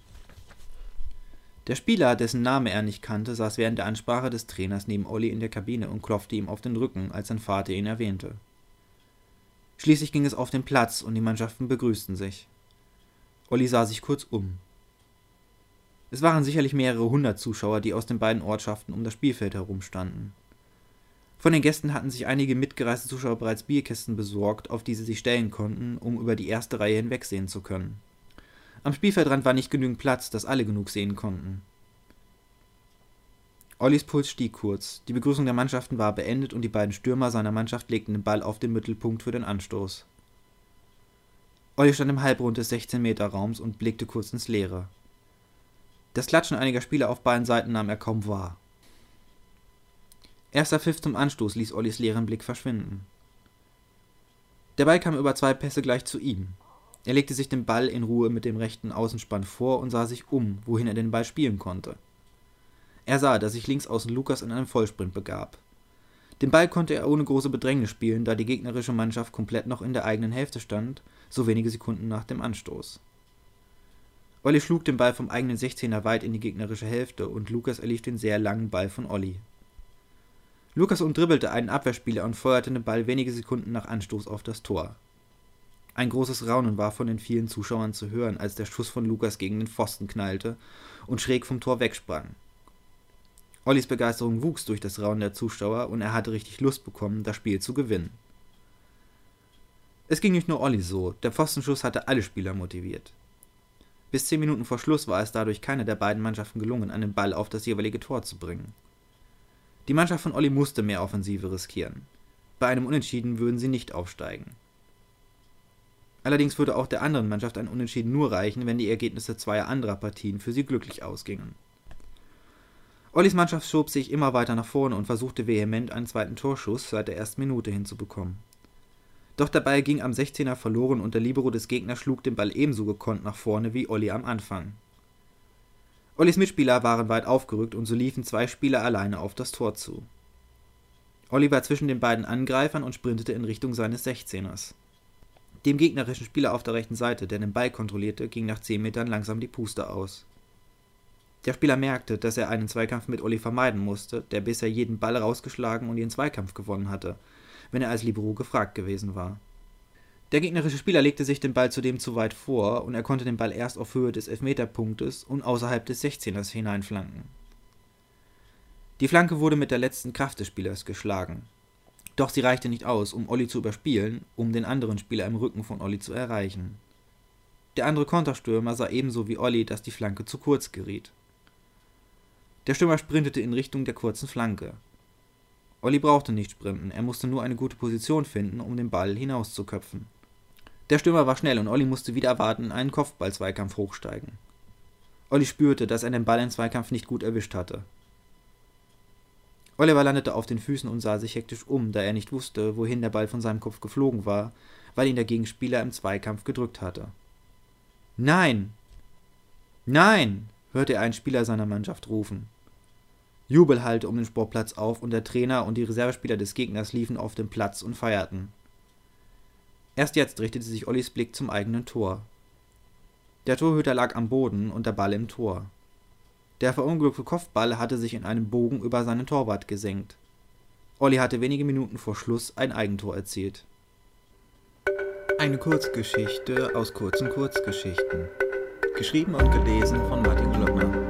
Der Spieler, dessen Name er nicht kannte, saß während der Ansprache des Trainers neben Olli in der Kabine und klopfte ihm auf den Rücken, als sein Vater ihn erwähnte. Schließlich ging es auf den Platz und die Mannschaften begrüßten sich. Olli sah sich kurz um. Es waren sicherlich mehrere 100 Zuschauer, die aus den beiden Ortschaften um das Spielfeld herumstanden. Von den Gästen hatten sich einige mitgereiste Zuschauer bereits Bierkästen besorgt, auf die sie sich stellen konnten, um über die erste Reihe hinwegsehen zu können. Am Spielfeldrand war nicht genügend Platz, dass alle genug sehen konnten. Ollis Puls stieg kurz, die Begrüßung der Mannschaften war beendet und die beiden Stürmer seiner Mannschaft legten den Ball auf den Mittelpunkt für den Anstoß. Olli stand im Halbrund des 16-Meter-Raums und blickte kurz ins Leere. Das Klatschen einiger Spieler auf beiden Seiten nahm er kaum wahr. Erster Pfiff zum Anstoß ließ Ollis leeren Blick verschwinden. Der Ball kam über 2 Pässe gleich zu ihm. Er legte sich den Ball in Ruhe mit dem rechten Außenspann vor und sah sich um, wohin er den Ball spielen konnte. Er sah, dass sich Linksaußen Lukas in einem Vollsprint begab. Den Ball konnte er ohne große Bedrängnis spielen, da die gegnerische Mannschaft komplett noch in der eigenen Hälfte stand, so wenige Sekunden nach dem Anstoß. Olli schlug den Ball vom eigenen 16er weit in die gegnerische Hälfte und Lukas erlief den sehr langen Ball von Olli. Lukas umdribbelte einen Abwehrspieler und feuerte den Ball wenige Sekunden nach Anstoß auf das Tor. Ein großes Raunen war von den vielen Zuschauern zu hören, als der Schuss von Lukas gegen den Pfosten knallte und schräg vom Tor wegsprang. Ollis Begeisterung wuchs durch das Raunen der Zuschauer und er hatte richtig Lust bekommen, das Spiel zu gewinnen. Es ging nicht nur Olli so, der Pfostenschuss hatte alle Spieler motiviert. Bis 10 Minuten vor Schluss war es dadurch keiner der beiden Mannschaften gelungen, einen Ball auf das jeweilige Tor zu bringen. Die Mannschaft von Olli musste mehr Offensive riskieren. Bei einem Unentschieden würden sie nicht aufsteigen. Allerdings würde auch der anderen Mannschaft ein Unentschieden nur reichen, wenn die Ergebnisse zweier anderer Partien für sie glücklich ausgingen. Ollis Mannschaft schob sich immer weiter nach vorne und versuchte vehement einen zweiten Torschuss seit der ersten Minute hinzubekommen. Doch der Ball ging am 16er verloren und der Libero des Gegners schlug den Ball ebenso gekonnt nach vorne wie Olli am Anfang. Ollis Mitspieler waren weit aufgerückt und so liefen 2 Spieler alleine auf das Tor zu. Olli war zwischen den beiden Angreifern und sprintete in Richtung seines 16ers. Dem gegnerischen Spieler auf der rechten Seite, der den Ball kontrollierte, ging nach 10 Metern langsam die Puste aus. Der Spieler merkte, dass er einen Zweikampf mit Olli vermeiden musste, der bisher jeden Ball rausgeschlagen und den Zweikampf gewonnen hatte, wenn er als Libero gefragt gewesen war. Der gegnerische Spieler legte sich den Ball zudem zu weit vor und er konnte den Ball erst auf Höhe des Elfmeterpunktes und außerhalb des 16ers hineinflanken. Die Flanke wurde mit der letzten Kraft des Spielers geschlagen. Doch sie reichte nicht aus, um Olli zu überspielen, um den anderen Spieler im Rücken von Olli zu erreichen. Der andere Konterstürmer sah ebenso wie Olli, dass die Flanke zu kurz geriet. Der Stürmer sprintete in Richtung der kurzen Flanke. Olli brauchte nicht sprinten, er musste nur eine gute Position finden, um den Ball hinauszuköpfen. Der Stürmer war schnell und Olli musste wieder erwarten einen Kopfball-Zweikampf hochsteigen. Olli spürte, dass er den Ball im Zweikampf nicht gut erwischt hatte. Oliver landete auf den Füßen und sah sich hektisch um, da er nicht wusste, wohin der Ball von seinem Kopf geflogen war, weil ihn der Gegenspieler im Zweikampf gedrückt hatte. »Nein! Nein!« hörte er einen Spieler seiner Mannschaft rufen. Jubel hallte um den Sportplatz auf und der Trainer und die Reservespieler des Gegners liefen auf den Platz und feierten. Erst jetzt richtete sich Ollis Blick zum eigenen Tor. Der Torhüter lag am Boden und der Ball im Tor. Der verunglückte Kopfball hatte sich in einem Bogen über seinen Torwart gesenkt. Olli hatte wenige Minuten vor Schluss ein Eigentor erzielt. Eine Kurzgeschichte aus kurzen Kurzgeschichten. Geschrieben und gelesen von Martin Glöckner.